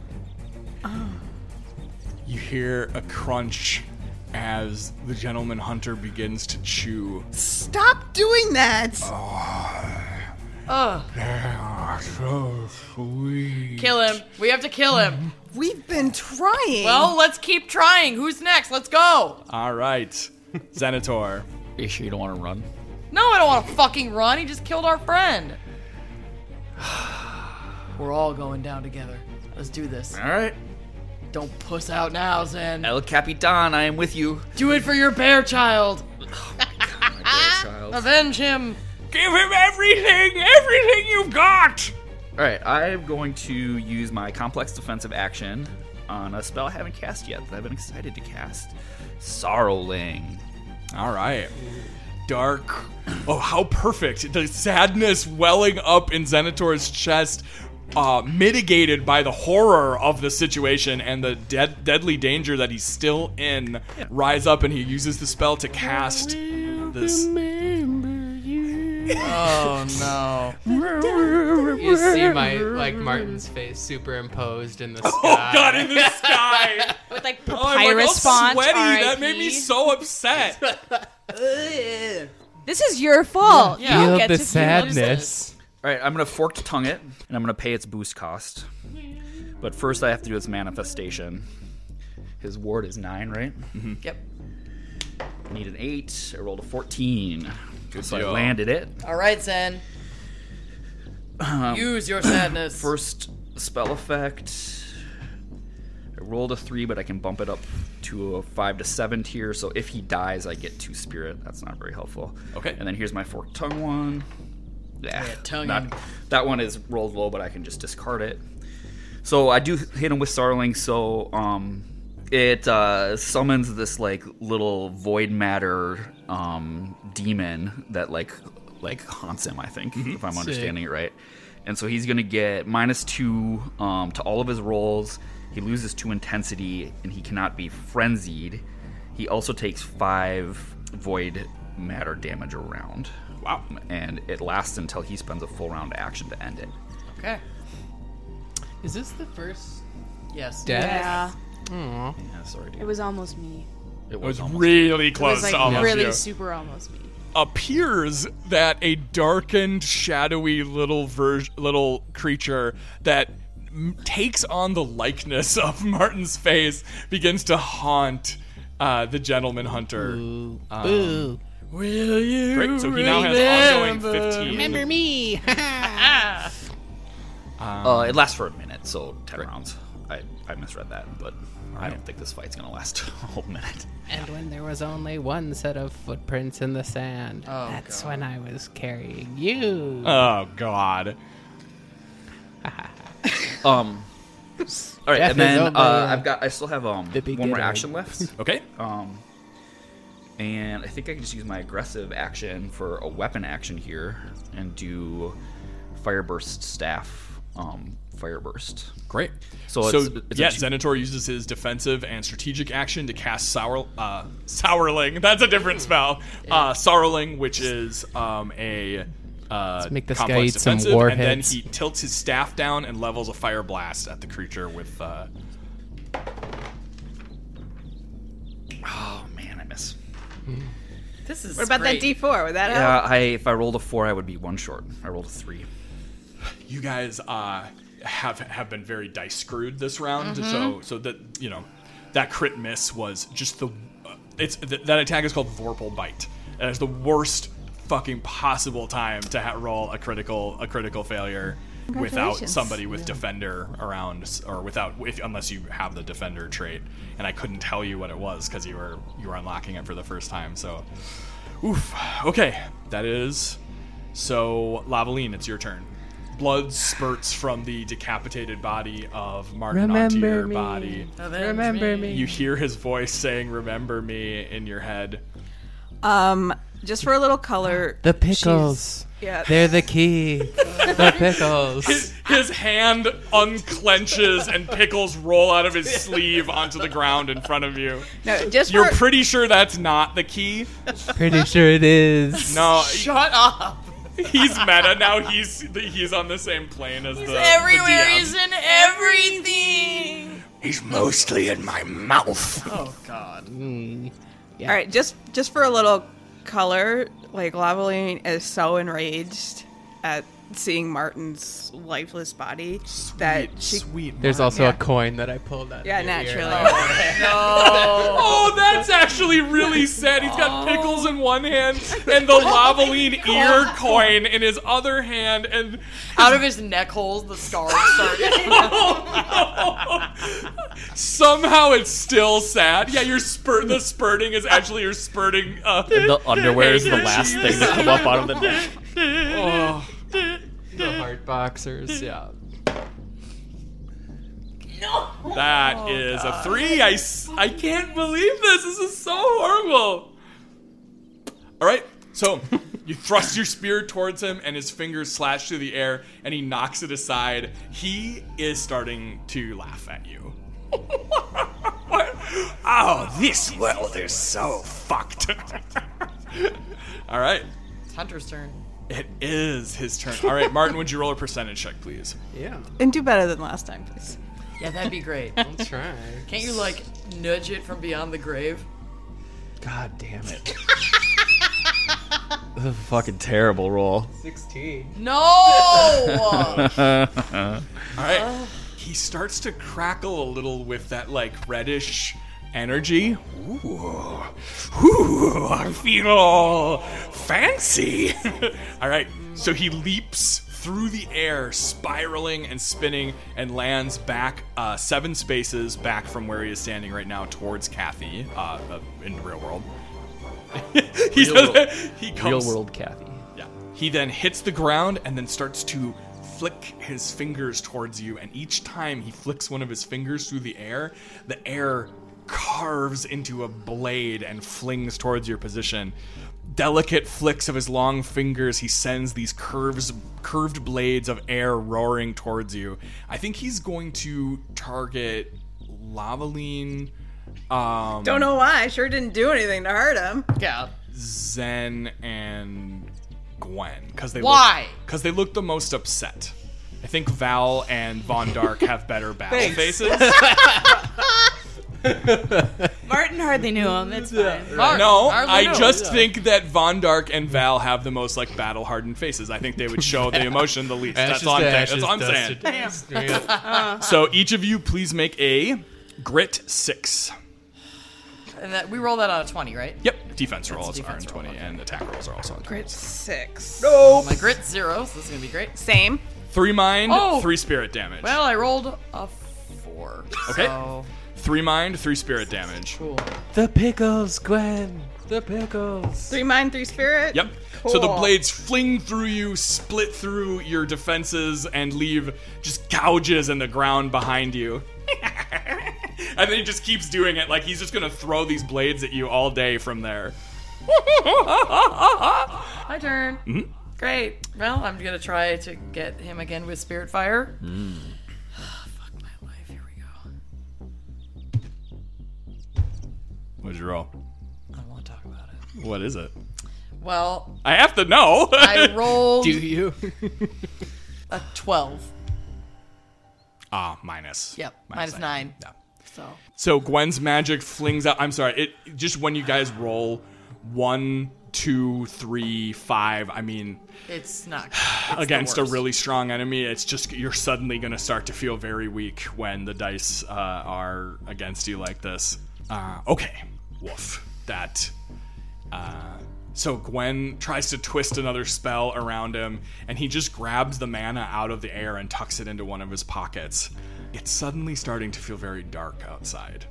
You hear a crunch as the Gentleman Hunter begins to chew. Stop doing that! Ugh. So sweet. Kill him. We have to kill him. We've been trying. Well, let's keep trying. Who's next? Let's go. All right, Xenator. Are you sure you don't want to run? No, I don't want to fucking run. He just killed our friend. We're all going down together. Let's do this. All right. Don't puss out now, Zen. El Capitan, I am with you. Do it for your bear child. My dear child. All Avenge him. Give him everything, everything you've got. right, I'm going to use my complex defensive action on a spell I haven't cast yet that I've been excited to cast. Sorrowling. All right. Dark. Oh, how perfect. The sadness welling up in Xenator's chest, uh, mitigated by the horror of the situation and the dead, deadly danger that he's still in, rise up, and he uses the spell to cast this. Oh no. You see my like Martin's face superimposed in the sky. Oh, God, in the sky. With like Oh, I'm like all papyrus font. sweaty. R I That made me P. so upset. This is your fault. Yeah. You Feel get the to feel this. sadness. All right, I'm going to forked tongue it, and I'm going to pay its boost cost. But first, I have to do its manifestation. His ward is nine, right? Yep. I need an eight. I rolled a fourteen. Good so deal. I landed it. All right, Zen. Use your sadness. First spell effect. I rolled a three, but I can bump it up to a five to seven tier. So if he dies, I get two spirit. That's not very helpful. Okay. And then here's my forked tongue one. Yeah, Yeah, tongue not- in. that one is rolled low, but I can just discard it. So I do hit him with Starling. So um, it uh, summons this like little void matter um, demon that like like haunts him. I think if I'm understanding it right. And so he's gonna get minus two um, to all of his rolls. He loses two intensity, and he cannot be frenzied. He also takes five void matter damage a round. Wow. And it lasts until he spends a full round action to end it. Okay. Is this the first Yes. death? Yeah, Aw. Yeah, sorry, dude. it was almost me. It It was almost- really It close was like to almost really you. super almost me. Appears that a darkened, shadowy little ver- little creature that m- takes on the likeness of Martin's face begins to haunt uh, the gentleman hunter. Boo. Um, Boo. Will you? Great. So he now has ongoing fifteen. Remember me. Uh, it lasts for a minute, so ten rounds. I, I misread that, but I don't think this fight's gonna last a whole minute. And when there was only one set of footprints in the sand, Oh, that's God. when I was carrying you. Oh God. Um. All right, Death and then is uh, over. I've got I still have um The one more beginning. action left. Okay. Um, and I think I can just use my aggressive action for a weapon action here and do fire burst staff. Um, fire burst. Great. So So, it's- it's a yeah, two- Zenitor uses his defensive and strategic action to cast Sour, uh, Sourling. That's a different spell. Uh, Sourling, which is um, a uh, Let's make this guy complex eat some defensive, and then warheads. he tilts his staff down and levels a fire blast at the creature with. Uh, Oh man, I miss. This is What about great. that D four? Would that Yeah, help? I if I rolled a four, I would be one short. I rolled a three. you guys uh, have have been very dice screwed this round, so so that you know that crit miss was just the uh, it's th- that attack is called Vorpal Bite. And it's the worst fucking possible time to ha- roll a critical a critical failure without Congratulations. somebody with defender around, s- or without if, unless you have the defender trait. And I couldn't tell you what it was because you were you were unlocking it for the first time. So, oof. Okay, that is so. Lavaline, it's your turn. Blood spurts from the decapitated body of Martin onto Remember your me. body. Avenge Remember me. You hear his voice saying, "Remember me," in your head. Um, just for a little color. The pickles. Yeah. They're the key. The pickles. His, his hand unclenches and pickles roll out of his sleeve onto the ground in front of you. No, just You're for pretty sure that's not the key. Pretty sure it is. No, Shut up. he's meta now. He's he's on the same plane as the, Everywhere. the D M. He's in everything. He's mostly in my mouth. Oh God. all right, just just for a little color, like Lavaline is so enraged at seeing Martin's lifeless body that she. Sweet. There's Martin. also Yeah. a coin that I pulled out. Yeah, of your ear. naturally. Oh, that's actually really sad. He's got pickles in one hand and the Lavaline ear coin in his other hand, and Out of his neck holes, the scars started. somehow it's still sad. Yeah, your spurt. The spurting is actually your spurting. Uh, The underwear is the last thing to come up out of the neck. oh. The heart boxers. Yeah. That is a three. I, s- I can't believe this. This is so horrible. All right. So you thrust your spear towards him, and his fingers slash through the air, and he knocks it aside. He is starting to laugh at you. Oh, this world is so fucked. All right. It's Hunter's turn. It is his turn. All right, Martin, would you roll a percentage check, please? Yeah. And do better than last time, please. Yeah, that'd be great. I'll try. Can't you like nudge it from beyond the grave? God damn it. This is a fucking terrible roll. sixteen. No. All right. He starts to crackle a little with that like reddish energy. Ooh, ooh, I feel fancy. All right, so he leaps through the air, spiraling and spinning, and lands back uh, seven spaces back from where he is standing right now towards Kathy uh, uh, in the real world. he, Real, does, he comes, real world Kathy. Yeah. He then hits the ground and then starts to flick his fingers towards you, and each time he flicks one of his fingers through the air, the air carves into a blade and flings towards your position. Delicate flicks of his long fingers, he sends these curves, curved blades of air roaring towards you. I think he's going to target Lavaline. Um, Don't know why. I sure didn't do anything to hurt him. Yeah. Zen and Gwen, because they Why? Because they look the most upset. I think Val and Von Dark have better battle Thanks. faces. Martin hardly knew him. It's fine. Mark, No, hardly I know. just Yeah. think that Von Dark and Val have the most like battle-hardened faces. I think they would show the emotion the least. That's all I'm, saying. That's all I'm saying. So each of you, please make a grit six. And that, we roll that on a twenty, right? Yep, defense rolls are defense in roll, twenty, okay. and attack rolls are also in twenty. Grit six. My grit's zero, so this is gonna be great. Same. Three mind, Oh. three spirit damage. Well, I rolled a four. Okay. So, Three mind, three spirit damage. cool. The pickles, Gwen. The pickles. Three mind, three spirit. Yep. So the Cool. blades fling through you, split through your defenses, and leave just gouges in the ground behind you. And then he just keeps doing it, like he's just gonna throw these blades at you all day from there. My turn. Mm-hmm. Great. Well, I'm gonna try to get him again with Spirit Fire. Fuck my life. Here we go. What'd you roll? I don't want to talk about it. What is it? Well, I have to know. I rolled Do you? a twelve. Ah, minus. Yep, minus nine. Yeah. So So Gwen's magic flings out. I'm sorry. It just when you guys roll one, two, three, five. I mean, it's not it's the against a worst. really strong enemy, it's just you're suddenly going to start to feel very weak when the dice uh, are against you like this. Uh, okay, woof. That. Uh, so Gwen tries to twist another spell around him, and he just grabs the mana out of the air and tucks it into one of his pockets. It's suddenly starting to feel very dark outside.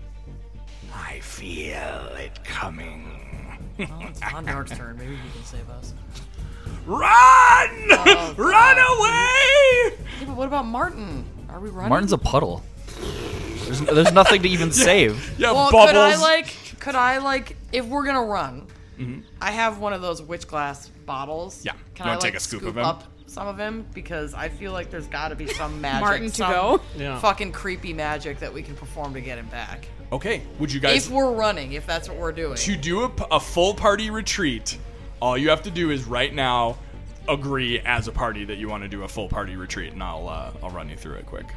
I feel it coming. Well, it's Von Dark's turn. Maybe he can save us. Run! Oh, Run God. away! Hey, but what about Martin? Are we running? Martin's a puddle. There's, there's nothing to even save. Yeah, Well, bubbles. could I like? Could I like? If we're gonna run, I have one of those witch glass bottles. Yeah. Can You I wanna like take a scoop scoop of him? up some of him because I feel like there's got to be some magic, Martin to some go? Yeah. fucking creepy magic that we can perform to get him back. Okay, would you guys If we're running, if that's what we're doing. to do a, p- a full party retreat? All you have to do is right now agree as a party that you want to do a full party retreat, and I'll uh, I'll run you through it quick.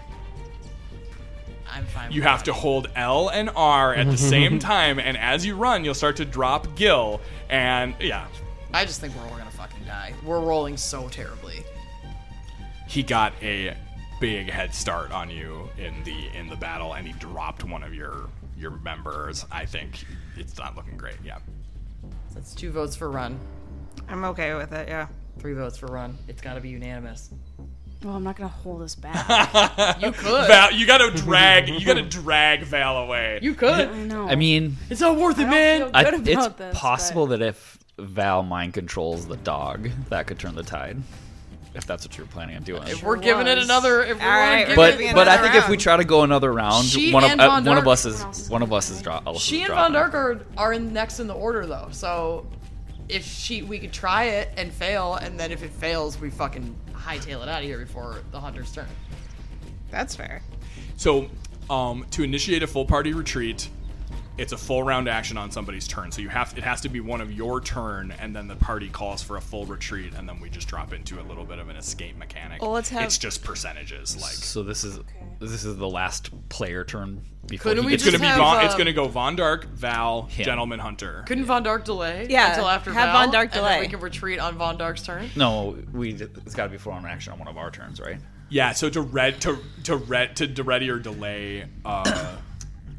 I'm fine. You with have to hold L and R at the same time, and as you run, you'll start to drop Gil, and yeah, I just think we're all gonna fucking die. We're rolling so terribly. he got a big head start on you in the in the battle, and he dropped one of your your members. I think it's not looking great. Yeah. That's two votes for run, I'm okay with it, yeah. three votes for run. It's got to be unanimous. Well, I'm not gonna hold us back. You could. Val, you gotta drag you gotta drag Val away. You could. I know. I mean, It's not worth it, man. feel I, good it's about this, possible that if Val mind controls the dog, that could turn the tide. If that's what you're planning on doing. If Sure we're giving it was. another, if we're All right, giving But Maybe it, but I another think if we round. try to go another round, She one of and uh, Von one of Dark- us is one of us is dro- else she is and Von dropping. Dark are, are in next in the order though. So if she, we could try it and fail, and then if it fails, we fucking hightail it out of here before the hunter's turn. That's fair. So, um, to initiate a full party retreat, it's a full round action on somebody's turn. So you have it has to be one of your turn, and then the party calls for a full retreat, and then we just drop into a little bit of an escape mechanic. Well, let's have- It's just percentages, like. So this is this is the last player turn before Couldn't he we It's gets just gonna be have, Von, it's um, gonna go Von Dark, Val, Him. Gentleman Hunter. Couldn't Von Dark delay? Yeah, until after have Val, Von Dark and then delay. we can retreat on Von Dark's turn. No, we it's got to be full on action on one of our turns, right? Yeah, so to red to to red to, to ready or delay. Uh,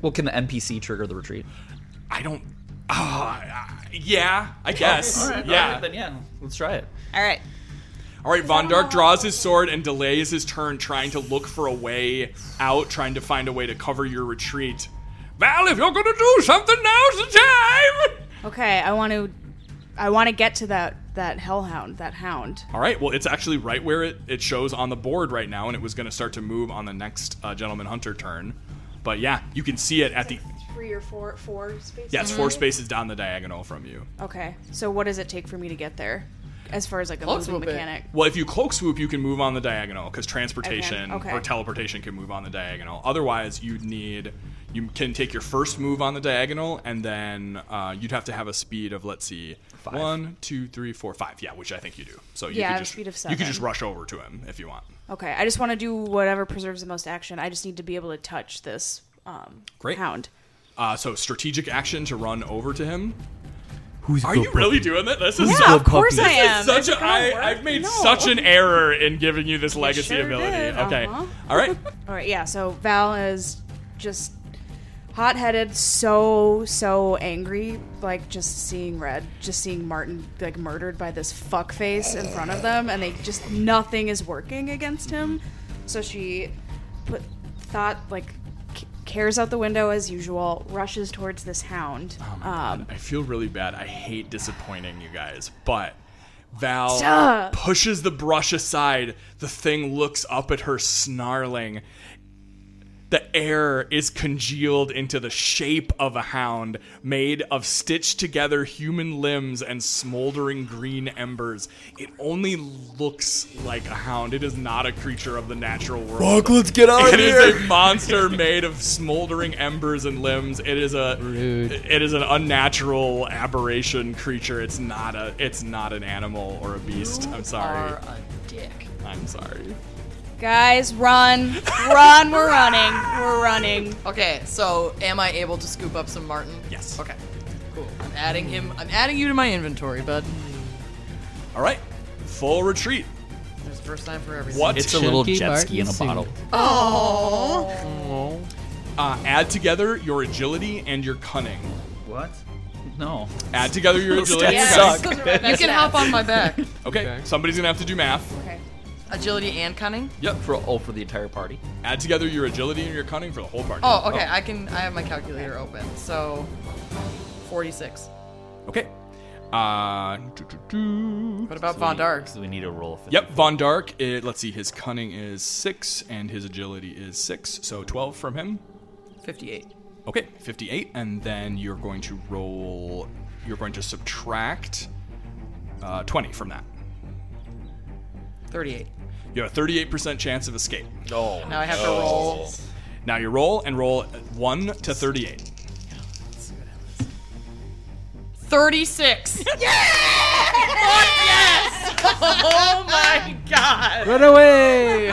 Well, can the N P C trigger the retreat? I don't. Uh, yeah, I guess. All right, yeah. all right, then yeah, let's try it. All right. All right, Von Dark draws his sword and delays his turn, trying to look for a way out, trying to find a way to cover your retreat. Val, if you're gonna do something, now's the time. Okay, I want to, I want to get to that that hellhound, that hound. All right, well, it's actually right where it, it shows on the board right now, and it was going to start to move on the next uh, Gentleman Hunter turn. But yeah, you can see it at the... Three or four, four spaces? Yes, four spaces down the diagonal from you. Okay, so what does it take for me to get there? As far as like a moving swoop it. mechanic. Well, if you cloak swoop, you can move on the diagonal, because transportation Okay. or teleportation can move on the diagonal. Otherwise, you'd need... You can take your first move on the diagonal, and then uh, you'd have to have a speed of, let's see, Five. one, two, three, four, five. Yeah, which I think you do. So you Yeah, I could have a just speed of you could just seven. rush over to him if you want. Okay, I just want to do whatever preserves the most action. I just need to be able to touch this um, Great. hound. Uh, so strategic action to run over to him. Who's Are you really doing that? This is Yeah, so of course I This am. is such Is a, it gonna I, work? I've made No. such an error in giving you this legacy sure ability. did, Okay. uh-huh. All right. All right, yeah. So Val is just hot-headed, so so angry, like just seeing red, just seeing Martin like murdered by this fuckface in front of them, and they just nothing is working against him. So she put thought like c- cares out the window as usual, rushes towards this hound. Oh my God. um, I feel really bad. I hate disappointing you guys, but Val Duh. pushes the brush aside. The thing looks up at her, snarling. The air is congealed into the shape of a hound made of stitched together human limbs and smoldering green embers. It only looks like a hound. It is not a creature of the natural world. Fuck, let's get out of It here. is a monster made of smoldering embers and limbs. It is a Rude. it is an unnatural aberration creature. It's not a it's not an animal or a beast. I'm sorry. Are a dick. I'm sorry. guys, run, run! We're running, we're running. Okay, so am I able to scoop up some Martin? Yes. Okay, cool. I'm adding him. I'm adding you to my inventory, bud. All right. Full retreat. There's a first time for everything. What? It's a little Chunky jet ski in a Martin bottle. Oh. Uh, add together your agility and your cunning. What? No. Add together your agility. Yeah, and those cunning. are my You can stats. hop on my back. Okay. Okay. Somebody's gonna have to do math. Okay. Agility and cunning. Yep. For oh, for the entire party. Add together your agility and your cunning for the whole party. Oh, okay. I can. I have my calculator open. So, forty-six. Okay. Uh, doo, doo, doo. What about So Von we- Dark? So we need a roll of fifty. Yep, Von Dark. It, let's see. His cunning is six and his agility is six, so twelve from him. fifty-eight. Okay, fifty-eight, and then you're going to roll. You're going to subtract uh, twenty from that. thirty-eight. You have a thirty-eight percent chance of escape. Oh. Now I have to roll. Now you roll and roll one to thirty-eight. thirty-six. Yes! Oh my god! Run away!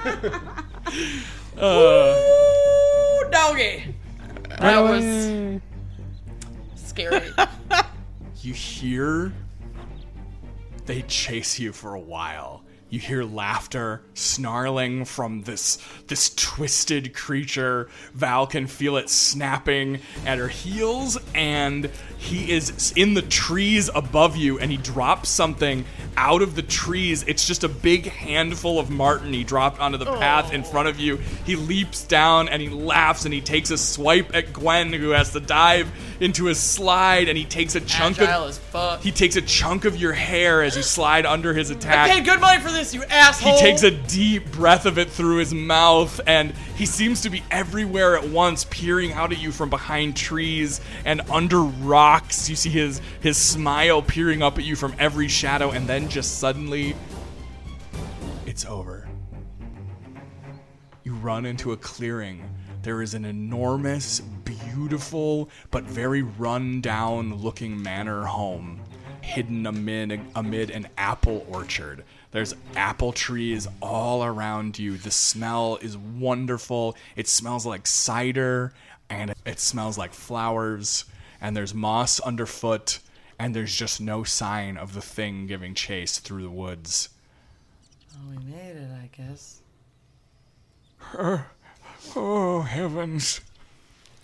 Ooh, doggy. That was Away. scary. You hear they chase you for a while. You hear laughter, snarling from this this twisted creature. Val can feel it snapping at her heels, and he is in the trees above you, and he drops something out of the trees. It's just a big handful of marten he dropped onto the path in front of you. He leaps down, and he laughs, and he takes a swipe at Gwen, who has to dive into his slide, and he takes a chunk Agile of... as fuck. He takes a chunk of your hair as you slide under his attack. I paid good money for this, you asshole. He takes a deep breath of it through his mouth, and he seems to be everywhere at once, peering out at you from behind trees and under rocks. You see his his smile peering up at you from every shadow, and then just suddenly, it's over. You run into a clearing. There is an enormous, beautiful, but very run-down looking manor home hidden amid, amid an apple orchard. There's apple trees all around you. The smell is wonderful. It smells like cider, and it smells like flowers, and there's moss underfoot, and there's just no sign of the thing giving chase through the woods. Oh, we made it, I guess. Oh, heavens.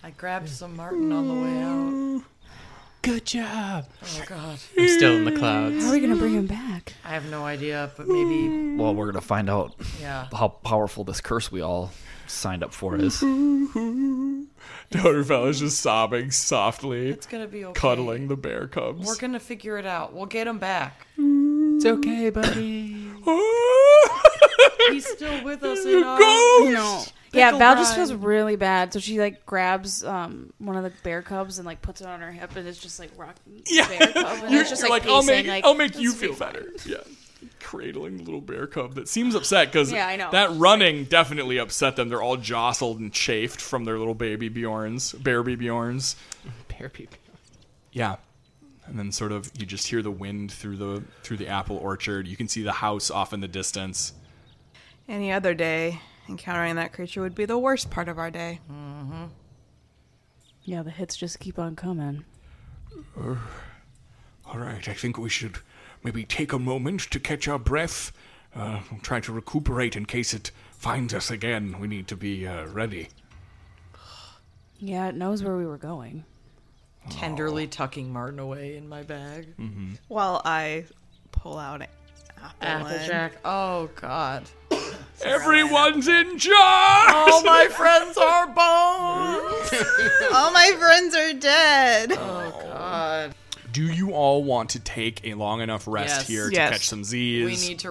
I grabbed some Martin on the way out. Good job. Oh, God. I'm still in the clouds. How are we gonna bring him back? I have no idea, but maybe, Well, we're gonna find out yeah. how powerful this curse we all signed up for is. Dodderfella's just sobbing softly, It's going to be okay. cuddling the bear cubs. We're going to figure it out. We'll get him back. It's okay, buddy. He's still with us in our... No. Yeah, Pickle Val just brine. feels really bad, so she like grabs um one of the bear cubs and like puts it on her hip, and it's just like rocking Yeah. the bear cub, and You're, it's just you're like, like, I'll pacing, make, like, I'll make you "This will feel be fine." better. Yeah. Cradling the little bear cub that seems upset because Yeah, I know. that running definitely upset them. They're all jostled and chafed from their little baby Bjorns, bear baby Bjorns. Bear people. Yeah. And then sort of you just hear the wind through the through the apple orchard. You can see the house off in the distance. Any other day, encountering that creature would be the worst part of our day. Yeah, the hits just keep on coming. All right, I think we should maybe take a moment to catch our breath. Uh, try to recuperate in case it finds us again. We need to be uh, ready. Yeah, it knows where we were going. Tenderly tucking Martin away in my bag. While I pull out an apple. and- Applejack. Oh, God. Everyone's in charge! All my friends are bones. All my friends are dead. Oh, God. Do you all want to take a long enough rest Yes. here to Yes. catch some Z's? We need to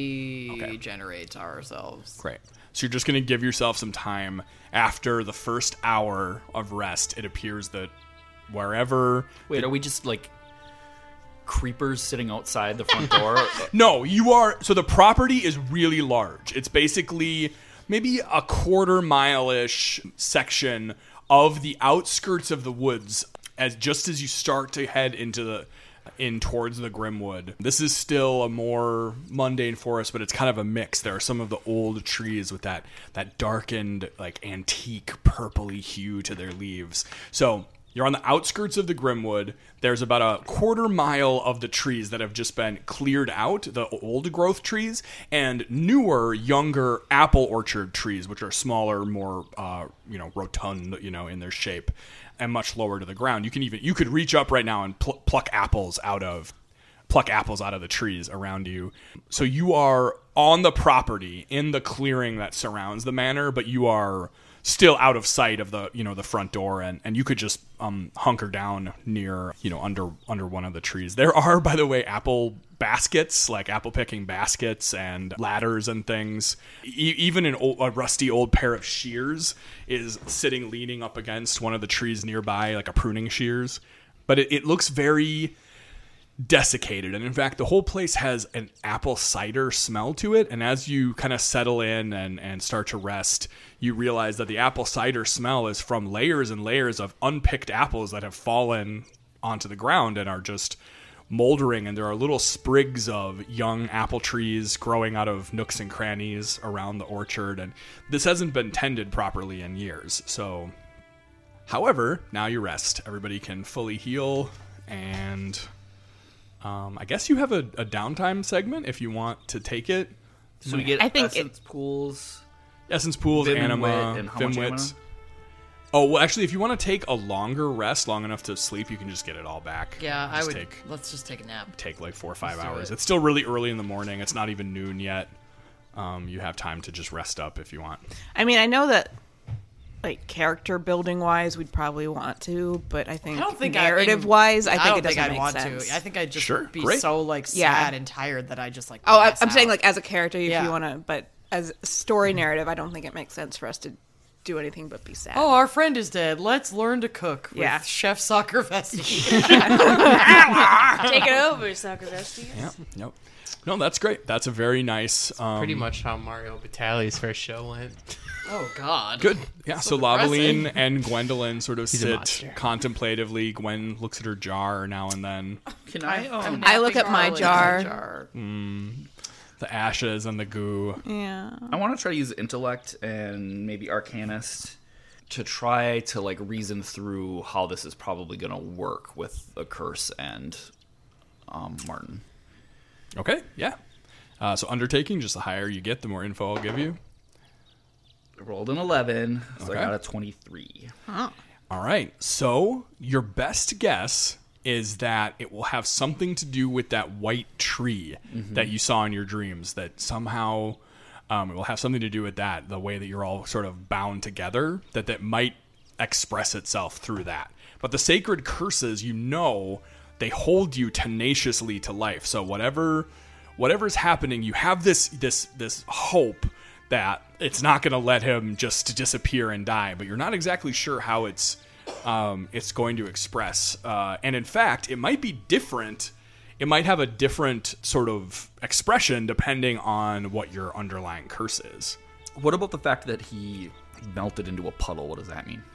regenerate ourselves. Great. So you're just going to give yourself some time. After the first hour of rest, it appears that wherever... Wait, are we just like creepers sitting outside the front door? No, you are... So the property is really large. It's basically maybe a quarter mile-ish section of the outskirts of the woods as just as you start to head into the... in towards the Grimwood. This is still a more mundane forest, but it's kind of a mix. There are some of the old trees with that that darkened, like antique purpley hue to their leaves. So you're on the outskirts of the Grimwood. There's about a quarter mile of the trees that have just been cleared out, the old growth trees, and newer, younger apple orchard trees, which are smaller, more, uh, you know, rotund, you know, in their shape, and much lower to the ground. You can even you could reach up right now and pl- pluck apples out of pluck apples out of the trees around you. So you are on the property in the clearing that surrounds the manor, but you are still out of sight of the you know the front door, and, and you could just um, hunker down near you know under under one of the trees. There are, by the way, apple baskets, like apple picking baskets and ladders and things. E- even an old, a rusty old pair of shears is sitting leaning up against one of the trees nearby, like a pruning shears. But it, it looks very desiccated, and in fact the whole place has an apple cider smell to it. And as you kind of settle in and, and start to rest, you realize that the apple cider smell is from layers and layers of unpicked apples that have fallen onto the ground and are just moldering, and there are little sprigs of young apple trees growing out of nooks and crannies around the orchard, and this hasn't been tended properly in years. So however, now you rest, everybody can fully heal, and Um, I guess you have a, a downtime segment if you want to take it. So we get I think essence pools. Essence pools, Vim and anima, wit, and how much Vimwit. anima? Oh, well, actually, if you want to take a longer rest, long enough to sleep, you can just get it all back. Yeah, I Just would. take Let's just take a nap. take like four or five Let's do hours. it. It's still really early in the morning. It's not even noon yet. Um, you have time to just rest up if you want. I mean, I know that, like, character building wise, we'd probably want to, but I think, I don't think narrative wise, I I think don't it doesn't think I'd make want sense. to. I think I'd just Sure, be great. so like Yeah. sad and tired that I just like. Oh, I, pass I'm saying out. like as a character, if Yeah. you want to, but as story narrative, I don't think it makes sense for us to do anything but be sad. Oh, our friend is dead. Let's learn to cook. With Yeah. Chef Soccer Vesty. Take it over, Soccer Vesties. Yeah. Yep. No, that's great. That's a very nice. Um, Pretty much how Mario Batali's first show went. Oh God. Good. Yeah. So, depressing. Lavaline and Gwendolyn sort of He's a sit monster. contemplatively. Gwen looks at her jar now and then. Can I? Um, I look at my Napping jar. jar. The ashes and the goo. Yeah. I want to try to use intellect and maybe arcanist to try to like reason through how this is probably going to work with a curse and um, Martin. Okay. Yeah. Uh, so undertaking, just the higher you get, the more info I'll give you. I rolled an eleven, so Okay. I got a twenty-three. All All right. So your best guess is that it will have something to do with that white tree mm-hmm. that you saw in your dreams, that somehow um, it will have something to do with that, the way that you're all sort of bound together, that that might express itself through that. But the sacred curses, you know, they hold you tenaciously to life. So whatever whatever's happening, you have this this this hope that it's not going to let him just disappear and die, but you're not exactly sure how it's um, it's going to express. Uh, and in fact, it might be different. It might have a different sort of expression depending on what your underlying curse is. What about the fact that he melted into a puddle? What does that mean?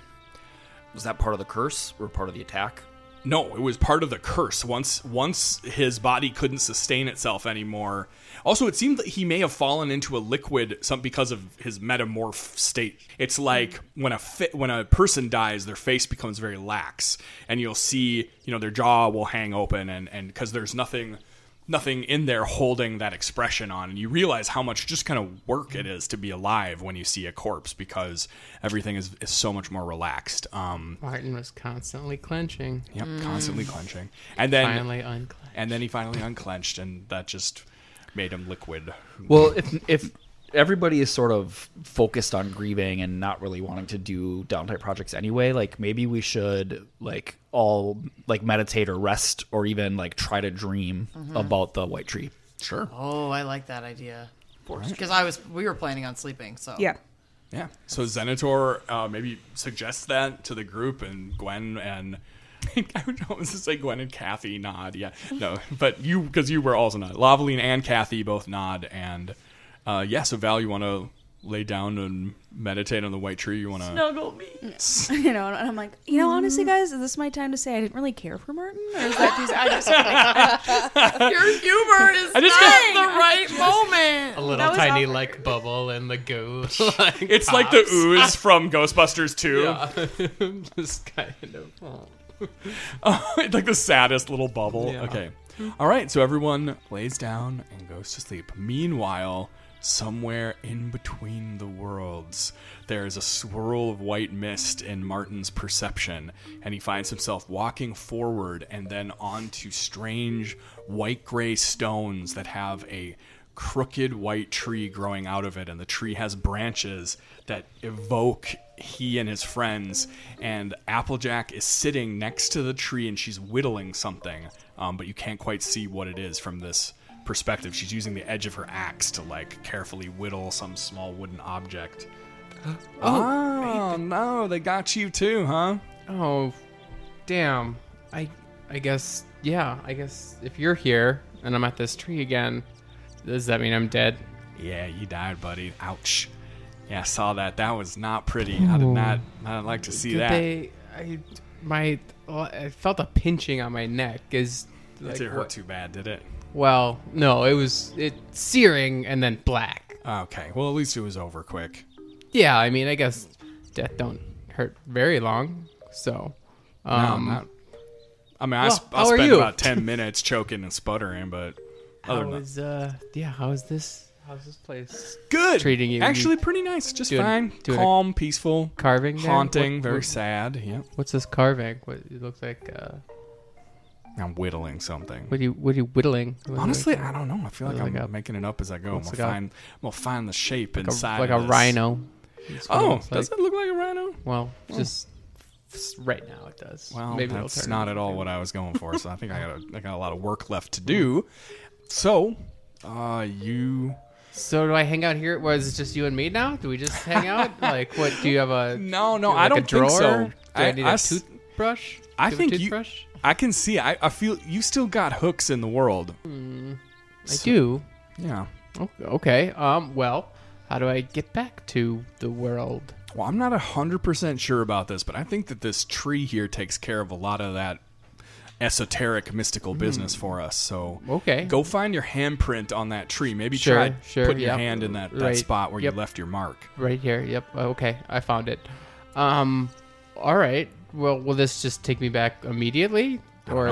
Was that part of the curse or part of the attack? No, it was part of the curse. Once once his body couldn't sustain itself anymore. Also, it seemed that he may have fallen into a liquid some because of his metamorph state. It's like when a fi- when a person dies, their face becomes very lax, and you'll see, you know, their jaw will hang open, and and because there's nothing nothing in there holding that expression on, and you realize how much just kind of work it is to be alive when you see a corpse, because everything is, is so much more relaxed. Um, Martin was constantly clenching. Yep, mm. constantly clenching, and then finally unclenched. And then he finally unclenched, and that just made him liquid. Well, if if everybody is sort of focused on grieving and not really wanting to do downtime projects anyway, like maybe we should like all like meditate or rest or even like try to dream mm-hmm. about the white tree. Sure. Oh, I like that idea. Because I was we were planning on sleeping, so yeah. Yeah. So Xenator uh, maybe suggests that to the group, and Gwen and I would almost say Gwen and Kathy nod. Yeah. No, but you, because you were also nod. Lavaline and Kathy both nod, and uh, yeah. So Val, you want to lay down and meditate on the white tree? You want to snuggle me? You know, and I'm like, you know, honestly, guys, is this my time to say I didn't really care for Martin, or is that these? I just like, your humor is I just not the right moment. A little tiny awkward. Like bubble in the goo. Like it's pops. like the ooze from Ghostbusters two. Yeah. Just kind of. Oh. Oh, it's like the saddest little bubble. Yeah. Okay. All right. So everyone lays down and goes to sleep. Meanwhile, somewhere in between the worlds, there is a swirl of white mist in Martin's perception, and he finds himself walking forward and then onto strange white-gray stones that have a crooked white tree growing out of it, and the tree has branches that evoke he and his friends, and Applejack is sitting next to the tree and she's whittling something, um, but you can't quite see what it is from this perspective. She's using the edge of her axe to like carefully whittle some small wooden object. Oh, oh no, they got you too, huh? Oh, damn. I I guess, yeah, I guess if you're here and I'm at this tree again, does that mean I'm dead? Yeah, you died, buddy. Ouch. Yeah, I saw that. That was not pretty. Ooh. I did not not like to see did that. They, I, my, well, I felt a pinching on my neck. Is like, did it hurt what? Too bad, did it? Well, no, it was it searing and then black. Okay, well, at least it was over quick. Yeah, I mean, I guess death don't hurt very long, so. Um, no, not, I mean, well, I, I spent about ten minutes choking and sputtering, but other how than is, uh, yeah, how is this? How's this place good treating you? Actually, you pretty nice. Just doing, fine. Doing Calm, peaceful. Carving there? Haunting. What, very what, sad. Yeah. What's this carving? What it looks like? Uh, I'm whittling something. What are you? What are you whittling? What Honestly, like, I don't know. I feel like I'm like a, making it up as I go. I'm gonna like find. A, I'm gonna find the shape like inside. A, like of a this. rhino. Oh, it does like. it look like a rhino? Well, oh. just right now it does. Well, maybe that's not at all what I was going for. So I think I got a, I got a lot of work left to do. So, uh, you. So do I hang out here? Was it just you and me now? Do we just hang out? Like, what? Do you have a no, no? Like I don't a drawer? think so. Do I, I need I, a toothbrush? I do think a toothbrush? you. I can see. I, I feel you still got hooks in the world. Mm, I so, do. Yeah. Okay. Um. Well, how do I get back to the world? Well, I'm not a hundred percent sure about this, but I think that this tree here takes care of a lot of that esoteric, mystical mm. business for us. So okay, go find your handprint on that tree. Maybe sure, try sure, putting yep. your hand in that, that right. spot where yep. you left your mark. Right here. Yep. Okay, I found it. Um. All right. Well, will this just take me back immediately? I don't know.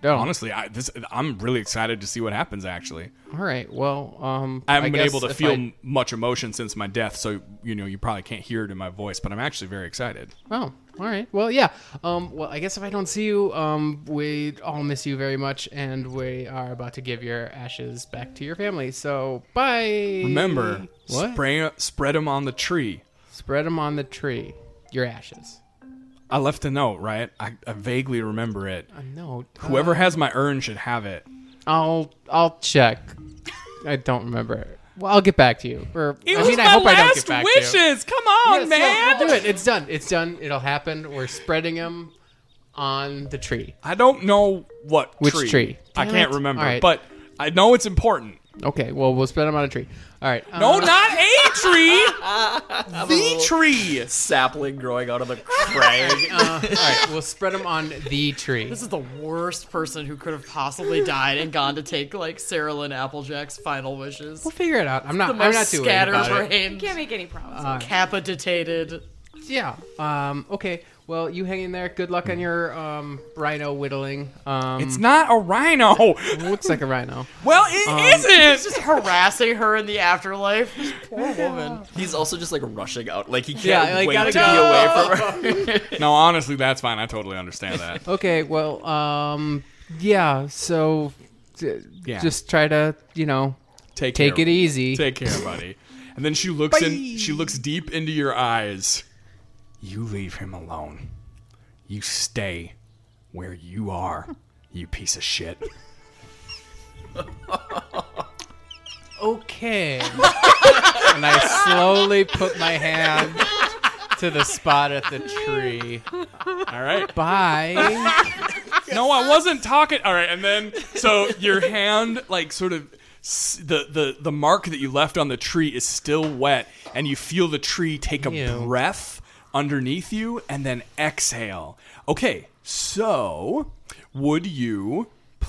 No. Honestly, I, this, I'm really excited to see what happens, actually. All right. Well, um, I haven't I been guess able to if feel I- m much emotion since my death, so, you know, you probably can't hear it in my voice, but I'm actually very excited. Oh, all right. Well, yeah. Um, well, I guess if I don't see you, um, we all miss you very much, and we are about to give your ashes back to your family. So, bye. Remember, what? spray, spread them on the tree. Spread them on the tree. Your ashes. I left a note, right? I, I vaguely remember it. A note. Whoever has my urn should have it. I'll I'll check. I don't remember it. Well, I'll get back to you. Or It I was mean, my I hope last I don't get back wishes. to you. Come on, Yes, man. no, do it. It's done. It's done. It'll happen. We're spreading them on the tree. I don't know what Which tree. tree? I Damn can't it. remember, All right. but I know it's important. Okay. Well, we'll spread them on a tree. All right. No, uh, not a tree. The tree. Sapling growing out of the crag. uh, all right. We'll spread them on the tree. This is the worst person who could have possibly died and gone to take like Sarah Lynn Applejack's final wishes. We'll figure it out. I'm not. The I'm most not too worried about it. scatterbrained, Can't make any promises. Uh, capitated. Yeah. Um. Okay. Well, you hang in there. Good luck on your um rhino whittling. Um. It's not a rhino. looks like a rhino. Well, it Um, isn't. Just harassing her in the afterlife. This poor woman. He's also just like rushing out. Like he can't Yeah, like, wait gotta to go. be away from her. No, honestly, that's fine. I totally understand that. Okay. Well. Um. Yeah. So. d- Yeah. Just try to you know Take take care. it easy. Take care, buddy. And then she looks in. She looks deep into your eyes. You leave him alone. You stay where you are. You piece of shit. Okay. And I slowly put my hand to the spot at the tree. All right. Bye. No, I wasn't talking. All right, and then so your hand, like, sort of. s- The, the, the mark that you left on the tree is still wet, and you feel the tree take a Ew. breath underneath you and then exhale. Okay, so would you?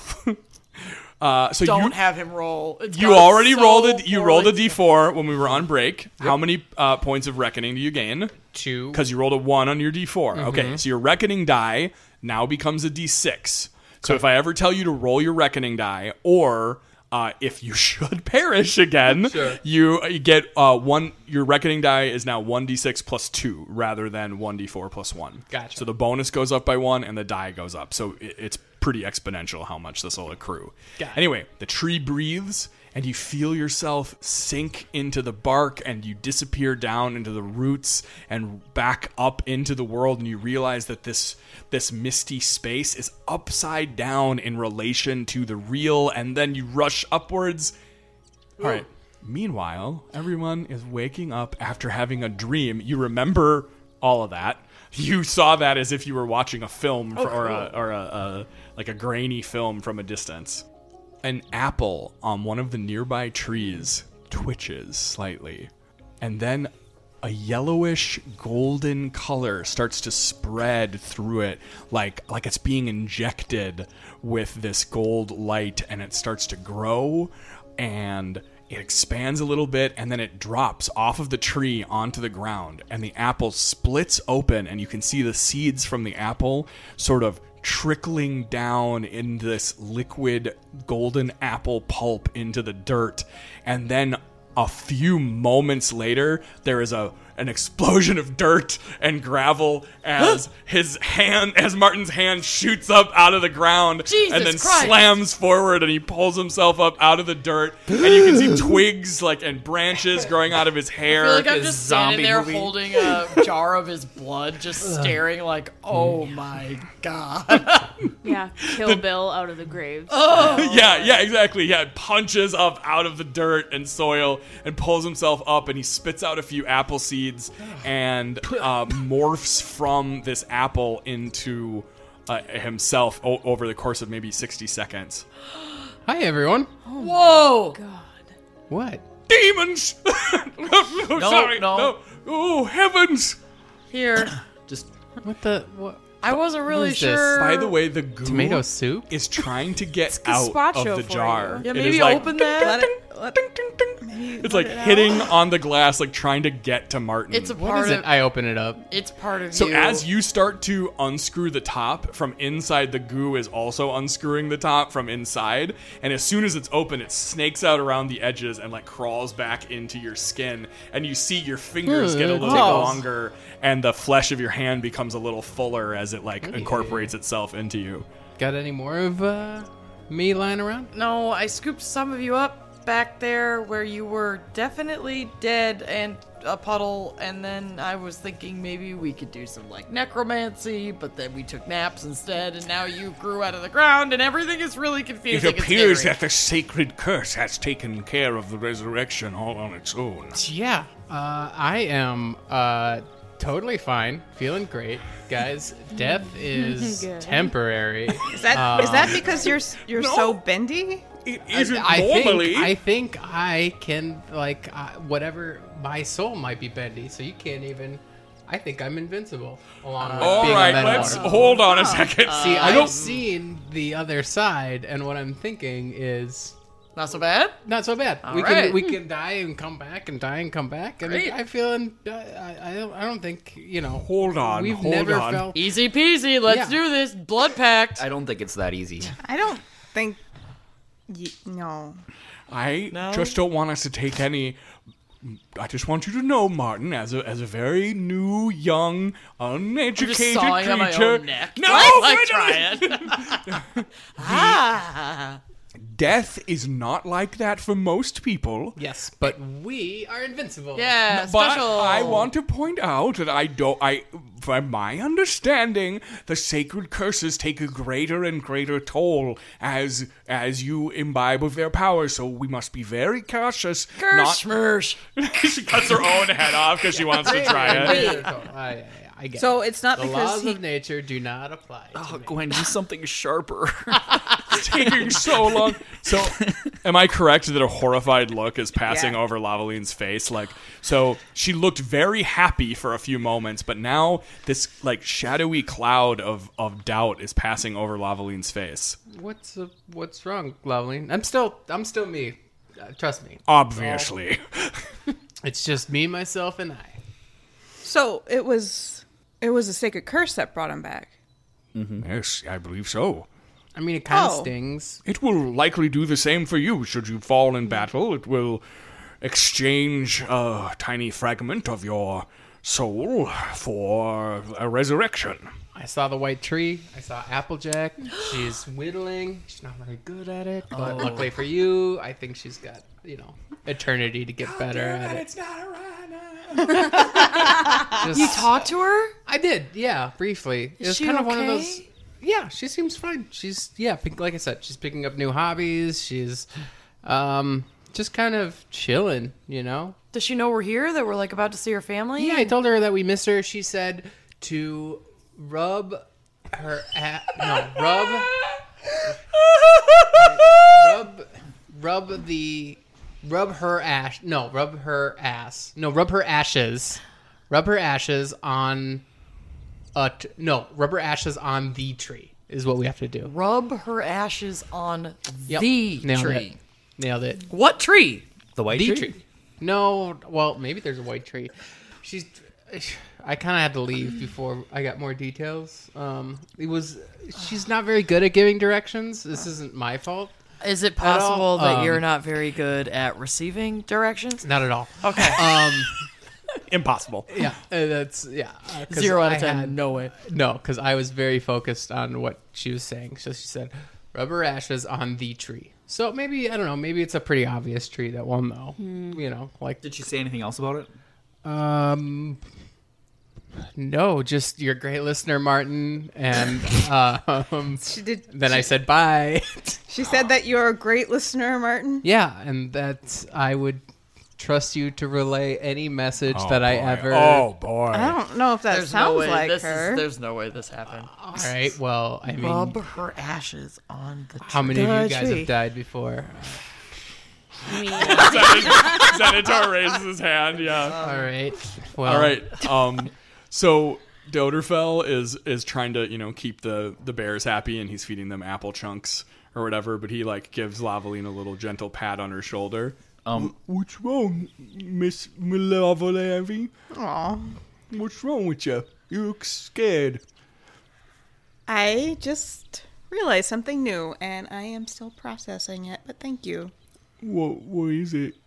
uh, so Don't you have him roll. It's you gone already so rolled it. You rolled a poorly. d four when we were on break. How many uh, points of reckoning do you gain? Two. Because you rolled a one on your d four. Okay, so your reckoning die now becomes a d six. So if I ever tell you to roll your reckoning die, or uh, if you should perish again, you, you get uh, one. Your reckoning die is now one d six plus two rather than one d four plus one. Gotcha. So the bonus goes up by one, and the die goes up. So it, it's pretty exponential how much this will accrue. Got it. Anyway, the tree breathes, and you feel yourself sink into the bark, and you disappear down into the roots and back up into the world, and you realize that this this misty space is upside down in relation to the real, and then you rush upwards. All right. Meanwhile, everyone is waking up after having a dream. You remember all of that. You saw that as if you were watching a film for, or a or a, a like a grainy film from a distance. An apple on one of the nearby trees twitches slightly, and then a yellowish golden color starts to spread through it, like like it's being injected with this gold light, and it starts to grow, and it expands a little bit, and then it drops off of the tree onto the ground, and the apple splits open, and you can see the seeds from the apple sort of trickling down in this liquid golden apple pulp into the dirt. And then a few moments later, there is a an explosion of dirt and gravel as his hand, as Martin's hand shoots up out of the ground, Jesus and then Christ. slams forward, and he pulls himself up out of the dirt, and you can see twigs like and branches growing out of his hair. I feel like I'm His just standing zombie there movie. holding a jar of his blood, just staring like, oh my god. Yeah, Kill Bill out of the graves. Yeah, yeah, exactly. Yeah, it punches up out of the dirt and soil and pulls himself up, and he spits out a few apple seeds and uh, morphs from this apple into uh, himself o- over the course of maybe sixty seconds. Hi, everyone. Whoa! What? Demons! no, sorry, no. no. Oh, heavens! Here. Just What the? What? I wasn't really is this? sure. By the way, the goo Tomato soup? is trying to get out gazpacho of the for jar. you. Yeah, It maybe is like, open that. Let it, let, It's like hitting on the glass, like trying to get to Martin. It's a What part is of it? I open it up. It's part of So you. as you start to unscrew the top from inside, the goo is also unscrewing the top from inside. And as soon as it's open, it snakes out around the edges and like crawls back into your skin. And you see your fingers get a little Oh. longer, and the flesh of your hand becomes a little fuller as it like incorporates itself into you. Got any more of uh, me lying around? No, I scooped some of you up back there where you were definitely dead and a puddle, and then I was thinking maybe we could do some like necromancy, but then we took naps instead, and now you grew out of the ground, and everything is really It confusing. and appears scary. that the sacred curse has taken care of the resurrection all on its own. Yeah. Uh, I am uh, totally fine. Feeling great. Guys, death is Good. temporary. Is that is that because you're s- you're so bendy? It isn't I normally. think I think I can like uh, whatever my soul might be bendy, so you can't even. I think I'm invincible. Along with all being right, a metal let's armor. hold on a second. See. I I've don't. seen the other side, and what I'm thinking is Not so bad. not so bad. we right. can we can die and come back and die and come back, and Great. I feel in, I, I I don't I don't think you know. Hold on, We've hold never on. felt. Easy peasy. Let's Yeah. do this. Blood pact. I don't think it's that easy. I don't think. Y- no. I No? just don't want us to take any. I just want you to know, Martin, as a as a very new, young, uneducated Just sawing on my creature. own neck. No, like, like wait a trying. ah. Death is not like that for most people. Yes, but we are invincible. Yeah, But special. I want to point out that I don't. I, from my understanding, the sacred curses take a greater and greater toll as as you imbibe of their power. So we must be very cautious. Curse, Not schmersh. She cuts her own head off because she wants to try it. I, I, I get So it. it's not The because laws he. of nature do not apply. To Oh, me. Gwen, use something sharper. taking so long. So, am I correct that a horrified look is passing Yeah. over Lavaline's face? Like, so she looked very happy for a few moments, but now this like shadowy cloud of, of doubt is passing over Lavaline's face. What's uh, what's wrong, Loveline? I'm still I'm still me. Uh, trust me. Obviously. It's just me, myself, and I. So it was. It was a sacred curse that brought him back. Yes, I believe so. I mean, it kind of Oh. stings. It will likely do the same for you should you fall in battle. It will exchange a tiny fragment of your soul for a resurrection. I saw the white tree. I saw Applejack. She's whittling. She's not very good at it, but luckily for you, I think she's got you know eternity to get better at it. It's not a rhino. Just, You talked to her? I did, yeah, briefly. It was she kind of one of okay? those. Yeah, she seems fine. She's yeah, pick- like I said, she's picking up new hobbies. She's um just kind of chilling, you know. Does she know we're here? That we're like about to see her family? Yeah, I told her that we miss her. She said to rub her a- no rub rub rub the rub her ash no rub her ass no rub her ashes rub her ashes on a t- no rub her ashes on the tree is what we have to do. Rub her ashes on Yep. the Nailed tree. it. Nailed it. What tree? The white The tree? tree. No, well, maybe there's a white tree. She's. I kind of had to leave before I got more details. Um, it was. She's not very good at giving directions. This isn't my fault. Is it At all? possible that Um, you're not very good at receiving directions? Not at all. Okay. Um, Impossible. yeah, uh, that's yeah. uh, 'cause Zero out I of ten. had- No way. No, because I was very focused on what she was saying. So she said, "Rub her ashes on the tree." So maybe I don't know. Maybe it's a pretty obvious tree that we'll know. You know, like Did she say anything else about it? Um, no, just your great listener, Martin, and um, She did. then she, I said bye. She said that you're a great listener, Martin. Yeah, and that I would trust you to relay any message Oh, that I boy. ever. Oh boy. I don't know if that sounds like this her. Is, there's no way this happened. All right. Well, I mean, Rub her ashes on the tree. how many of The you guys tree. have died before? Xanatar raises his hand. Yeah. All right. Well, All right. Um. So Doderfell is is trying to you know keep the the bears happy, and he's feeding them apple chunks or whatever. But he like gives Lavaline a little gentle pat on her shoulder. Um, What's wrong, Miss Malevolent? Aw. What's wrong with you? You look scared. I just realized something new, and I am still processing it, but thank you. What? What is it?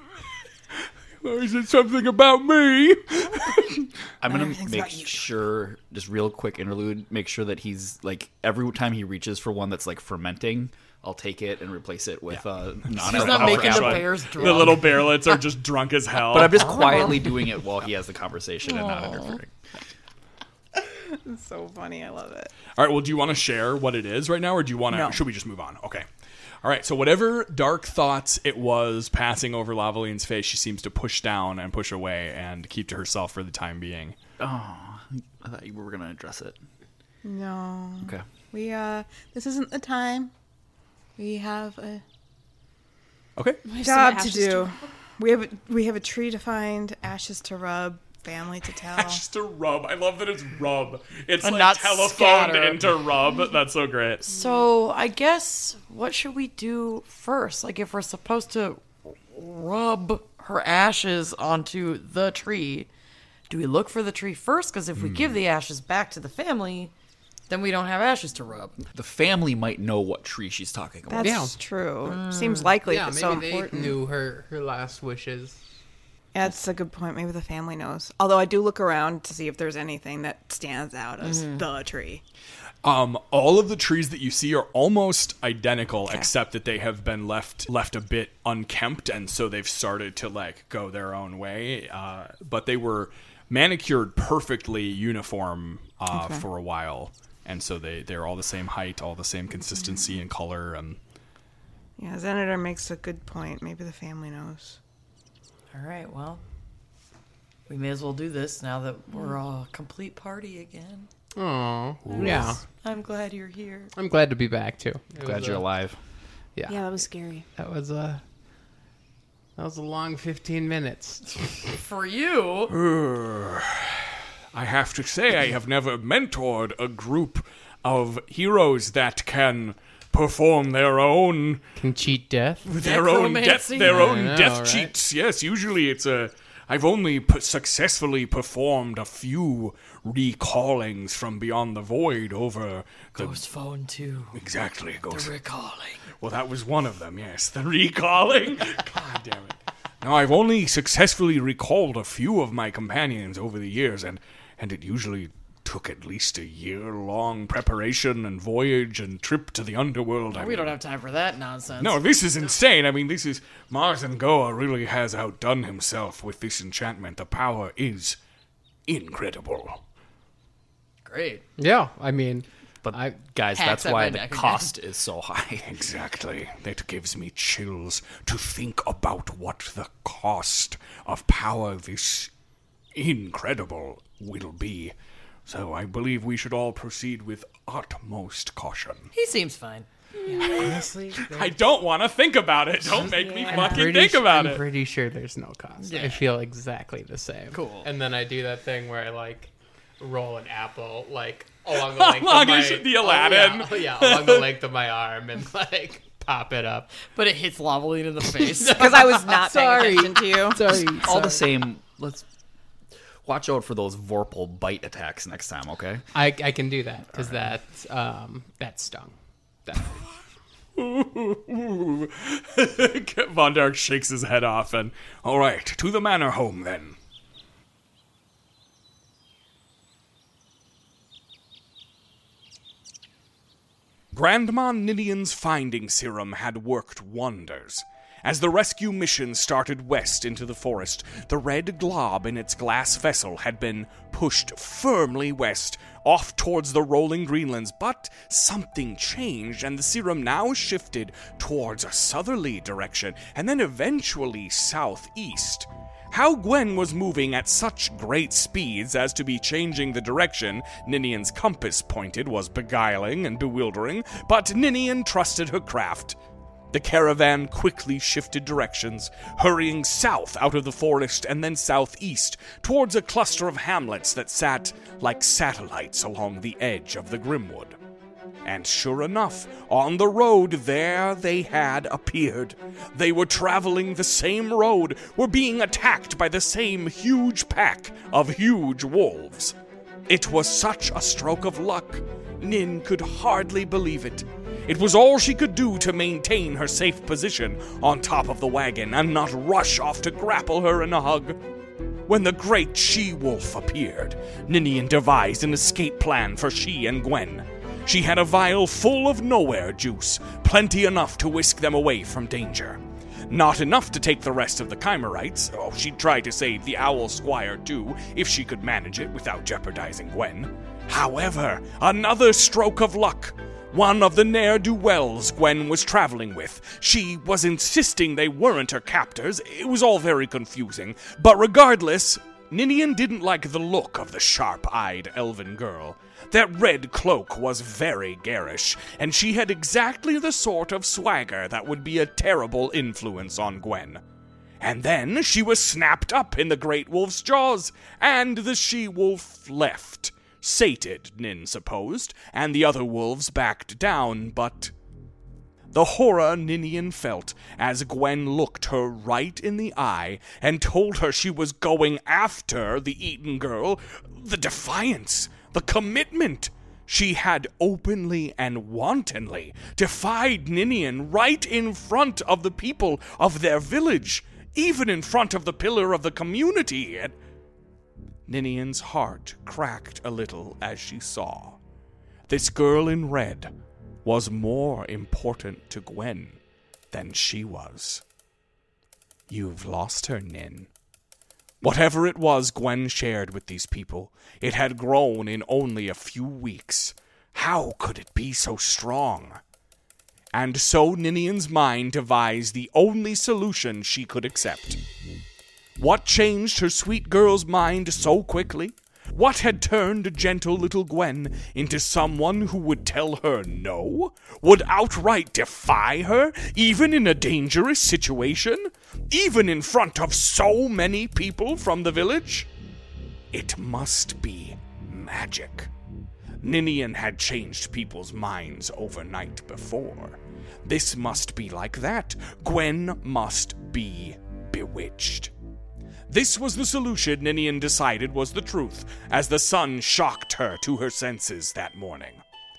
Or is it something about me? I'm gonna everything's make about you. sure, just real quick interlude, make sure that he's like every time he reaches for one that's like fermenting, I'll take it and replace it with uh, non He's not making the Right. bears drunk. The little bearlets are just drunk as hell. But I'm just quietly doing it while he has the conversation and not interfering. It's so funny. I love it. All right, well, do you want to share what it is right now, or do you want to? No. Should we just move on? Okay. All right, so whatever dark thoughts it was passing over Lavaline's face, she seems to push down and push away and keep to herself for the time being. Oh, I thought you were gonna address it. No. Okay. We, uh, this isn't the time. We have a Okay. We have some job to ashes do. We have, a, we have a tree to find, ashes to rub, family to tell. Just a rub. I love that it's rub. It's And like not telephoned scatter. into rub. That's so great. So I guess what should we do first? Like if we're supposed to rub her ashes onto the tree, do we look for the tree first? Because if we give the ashes back to the family, then we don't have ashes to rub. The family might know what tree she's talking about. That's true. Seems likely. Yeah, if it's maybe so they important. knew her, her last wishes. Yeah, that's a good point. Maybe the family knows. Although I do look around to see if there's anything that stands out as the tree. Um, all of the trees that you see are almost identical, except that they have been left left a bit unkempt, and so they've started to like go their own way. Uh, but they were manicured perfectly uniform uh, Okay. for a while, and so they they're all the same height, all the same consistency and color. And Yeah, Xanatar makes a good point. Maybe the family knows. All right, well, we may as well do this now that we're a complete party again. Oh, yeah. I'm glad you're here. I'm glad to be back too. It Glad was you're a- alive. Yeah, Yeah, that was scary. that was a that was a long fifteen minutes. For you? I have to say, I have never mentored a group of heroes that can perform their own Can cheat death. their own death Necromancy? their own I know, death right? cheats. Yes, usually it's a. I've only p- successfully performed a few recallings from beyond the void over the Ghost phone two. exactly ghost. The recalling. Well, that was one of them. Yes, the recalling. God damn it! No, I've only successfully recalled a few of my companions over the years, and and it usually took at least a year-long preparation and voyage and trip to the underworld. I We mean, don't have time for that nonsense. No, this is insane. I mean, this is Martin Goa really has outdone himself with this enchantment. The power is incredible. Great. Yeah, I mean, But I guys, Hacks that's at why my the neck again. cost is so high. Exactly. That gives me chills to think about what the cost of power this incredible will be. So I believe we should all proceed with utmost caution. He seems fine. honestly, I don't want to think about it. Don't make me I'm fucking pretty think su- about I'm it. pretty sure there's no cost. I Yeah. feel exactly the same. Cool. And then I do that thing where I like roll an apple like along the length Along of my his- the Aladdin. Oh, yeah, oh, yeah, along the length of my arm and like pop it up. But it hits Lavaline in the face. Because I was not Sorry. paying attention to you. Sorry. All the same, let's watch out for those Vorpal bite attacks next time, okay? I, I can do that because that um that stung. That Von Dark shakes his head off and, All right, to the manor home then. Grandma Ninian's finding serum had worked wonders. As the rescue mission started west into the forest, the red glob in its glass vessel had been pushed firmly west, off towards the rolling Greenlands, but something changed and the serum now shifted towards a southerly direction and then eventually southeast. How Gwen was moving at such great speeds as to be changing the direction Ninian's compass pointed was beguiling and bewildering, but Ninian trusted her craft. The caravan quickly shifted directions, hurrying south out of the forest and then southeast towards a cluster of hamlets that sat like satellites along the edge of the Grimwood. And sure enough, on the road there they had appeared. They were traveling the same road, were being attacked by the same huge pack of huge wolves. It was such a stroke of luck. Nin could hardly believe it. It was all she could do to maintain her safe position on top of the wagon and not rush off to grapple her in a hug. When the great she-wolf appeared, Ninian devised an escape plan for she and Gwen. She had a vial full of nowhere juice, plenty enough to whisk them away from danger. Not enough to take the rest of the Chimerites. Oh, she'd try to save the Owl Squire too, if she could manage it without jeopardizing Gwen. However, another stroke of luck. One of the ne'er-do-wells Gwen was traveling with. She was insisting they weren't her captors. It was all very confusing. But regardless, Ninian didn't like the look of the sharp-eyed elven girl. That red cloak was very garish, and she had exactly the sort of swagger that would be a terrible influence on Gwen. And then she was snapped up in the great wolf's jaws, and the she-wolf left. Sated, Nin supposed, and the other wolves backed down, but the horror Ninian felt as Gwen looked her right in the eye and told her she was going after the Eaton girl, the defiance, the commitment. She had openly and wantonly defied Ninian right in front of the people of their village, even in front of the pillar of the community, and Ninian's heart cracked a little as she saw. This girl in red was more important to Gwen than she was. You've lost her, Nin. Whatever it was Gwen shared with these people, it had grown in only a few weeks. How could it be so strong? And so Ninian's mind devised the only solution she could accept. What changed her sweet girl's mind so quickly? What had turned gentle little Gwen into someone who would tell her no? Would outright defy her, even in a dangerous situation? Even in front of so many people from the village? It must be magic. Ninian had changed people's minds overnight before. This must be like that. Gwen must be bewitched. This was the solution Ninian decided was the truth, as the sun shocked her to her senses that morning.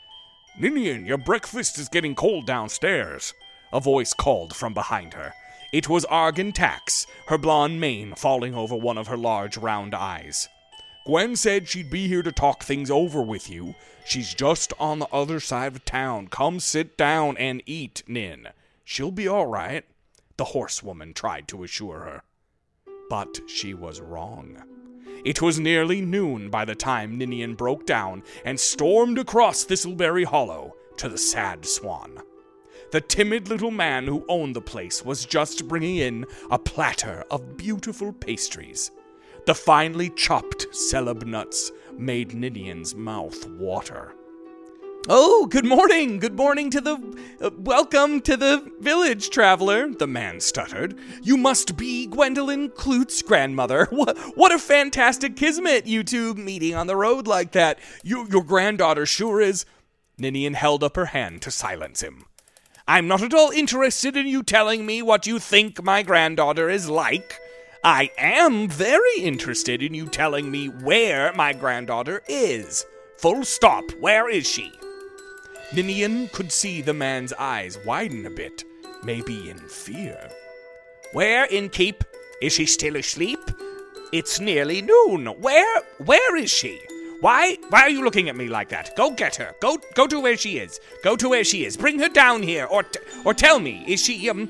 "Ninian, your breakfast is getting cold downstairs," a voice called from behind her. It was Argan Tax, her blonde mane falling over one of her large round eyes. "Gwen said she'd be here to talk things over with you. She's just on the other side of town. Come sit down and eat, Nin. She'll be all right," the horsewoman tried to assure her. But she was wrong. It was nearly noon by the time Ninian broke down and stormed across Thistleberry Hollow to the Sad Swan. The timid little man who owned the place was just bringing in a platter of beautiful pastries. The finely chopped celeb nuts made Ninian's mouth water. "Oh, good morning, good morning to the... Uh, welcome to the village, traveler," the man stuttered. "You must be Gwendolyn Clute's grandmother. What, what a fantastic kismet, you two meeting on the road like that. You, your granddaughter sure is..." Ninian held up her hand to silence him. "I'm not at all interested in you telling me what you think my granddaughter is like. I am very interested in you telling me where my granddaughter is. Full stop. Where is she?" Ninian could see the man's eyes widen a bit, maybe in fear. "Where in keep? Is she still asleep? It's nearly noon. Where, where is she? Why, why are you looking at me like that? Go get her. Go, go to where she is. Go to where she is. Bring her down here, or, t- or tell me, is she, um...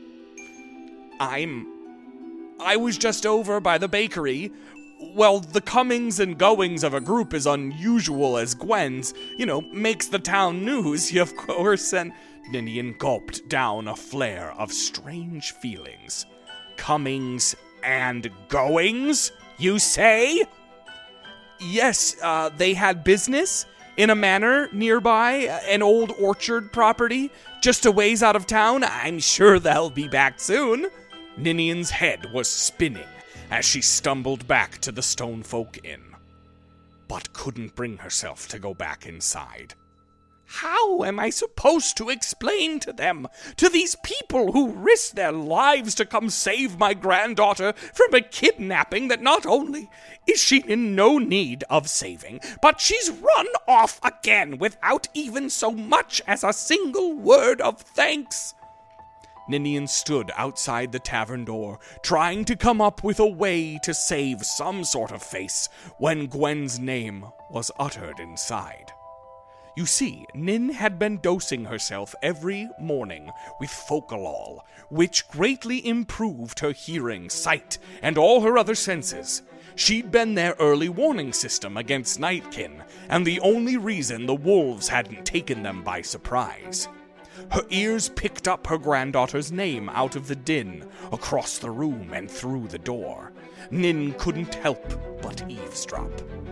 I'm... I was just over by the bakery. Well, the comings and goings of a group as unusual as Gwen's, you know, makes the town news, of course, and..." Ninian gulped down a flare of strange feelings. "Comings and goings, you say?" "Yes, uh, they had business in a manor nearby, an old orchard property, just a ways out of town. I'm sure they'll be back soon." Ninian's head was spinning as she stumbled back to the Stonefolk Inn, but couldn't bring herself to go back inside. How am I supposed to explain to them, to these people who risked their lives to come save my granddaughter from a kidnapping that not only is she in no need of saving, but she's run off again without even so much as a single word of thanks? Ninian stood outside the tavern door, trying to come up with a way to save some sort of face, when Gwen's name was uttered inside. You see, Nin had been dosing herself every morning with Focalol, which greatly improved her hearing, sight, and all her other senses. She'd been their early warning system against Nightkin, and the only reason the wolves hadn't taken them by surprise. Her ears picked up her granddaughter's name out of the din, across the room and through the door. Nin couldn't help but eavesdrop.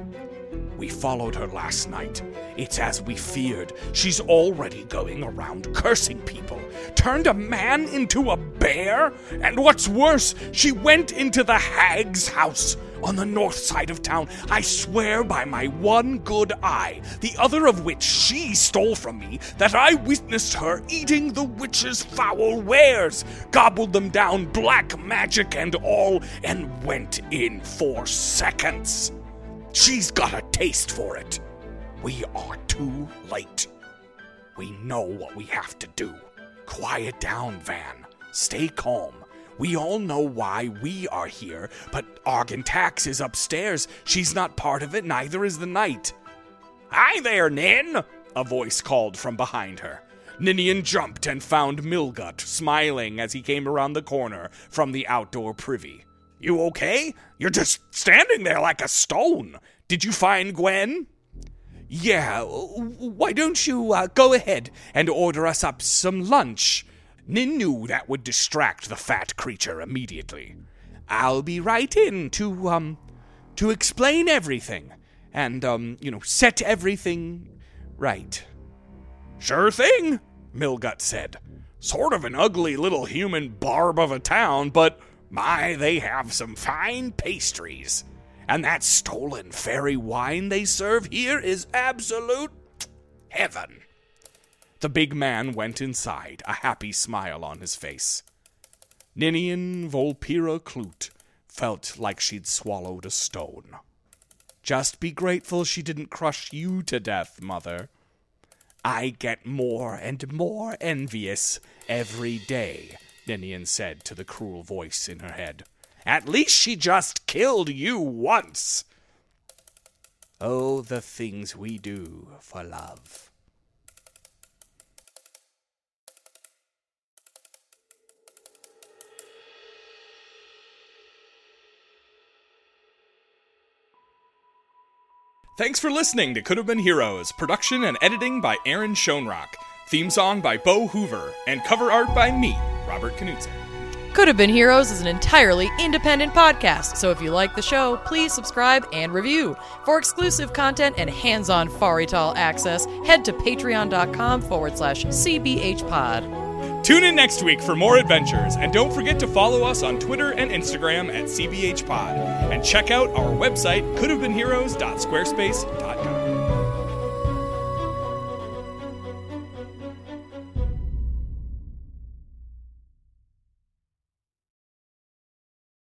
We followed her last night. It's as we feared. She's already going around cursing people. Turned a man into a bear? And what's worse, she went into the hag's house on the north side of town. I swear by my one good eye, the other of which she stole from me, that I witnessed her eating the witch's foul wares, gobbled them down, black magic and all, and went in for seconds. She's got a taste for it. We are too late. We know what we have to do. Quiet down, Van. Stay calm. We all know why we are here, but Argentax is upstairs. She's not part of it, neither is the knight. Hi there, Nin! A voice called from behind her. Ninian jumped and found Milgut smiling as he came around the corner from the outdoor privy. You okay? You're just standing there like a stone. Did you find Gwen? Yeah, why don't you uh, go ahead and order us up some lunch? Nin knew that would distract the fat creature immediately. I'll be right in to, um, to explain everything and, um, you know, set everything right. Sure thing, Milgut said. Sort of an ugly little human barb of a town, but my, they have some fine pastries. And that stolen fairy wine they serve here is absolute heaven. The big man went inside, a happy smile on his face. Ninian Volpira Clute felt like she'd swallowed a stone. Just be grateful she didn't crush you to death, Mother. I get more and more envious every day, Ninian said to the cruel voice in her head. At least she just killed you once. Oh, the things we do for love. Thanks for listening to Could Have Been Heroes, production and editing by Aaron Schoenrock, theme song by Bo Hoover, and cover art by me, Robert Knudsen. Could Have Been Heroes is an entirely independent podcast, so if you like the show, please subscribe and review. For exclusive content and hands-on Farital access, head to patreon.com forward slash cbhpod. Tune in next week for more adventures, and don't forget to follow us on Twitter and Instagram at cbhpod, and check out our website, could have been heroes dot squarespace dot com.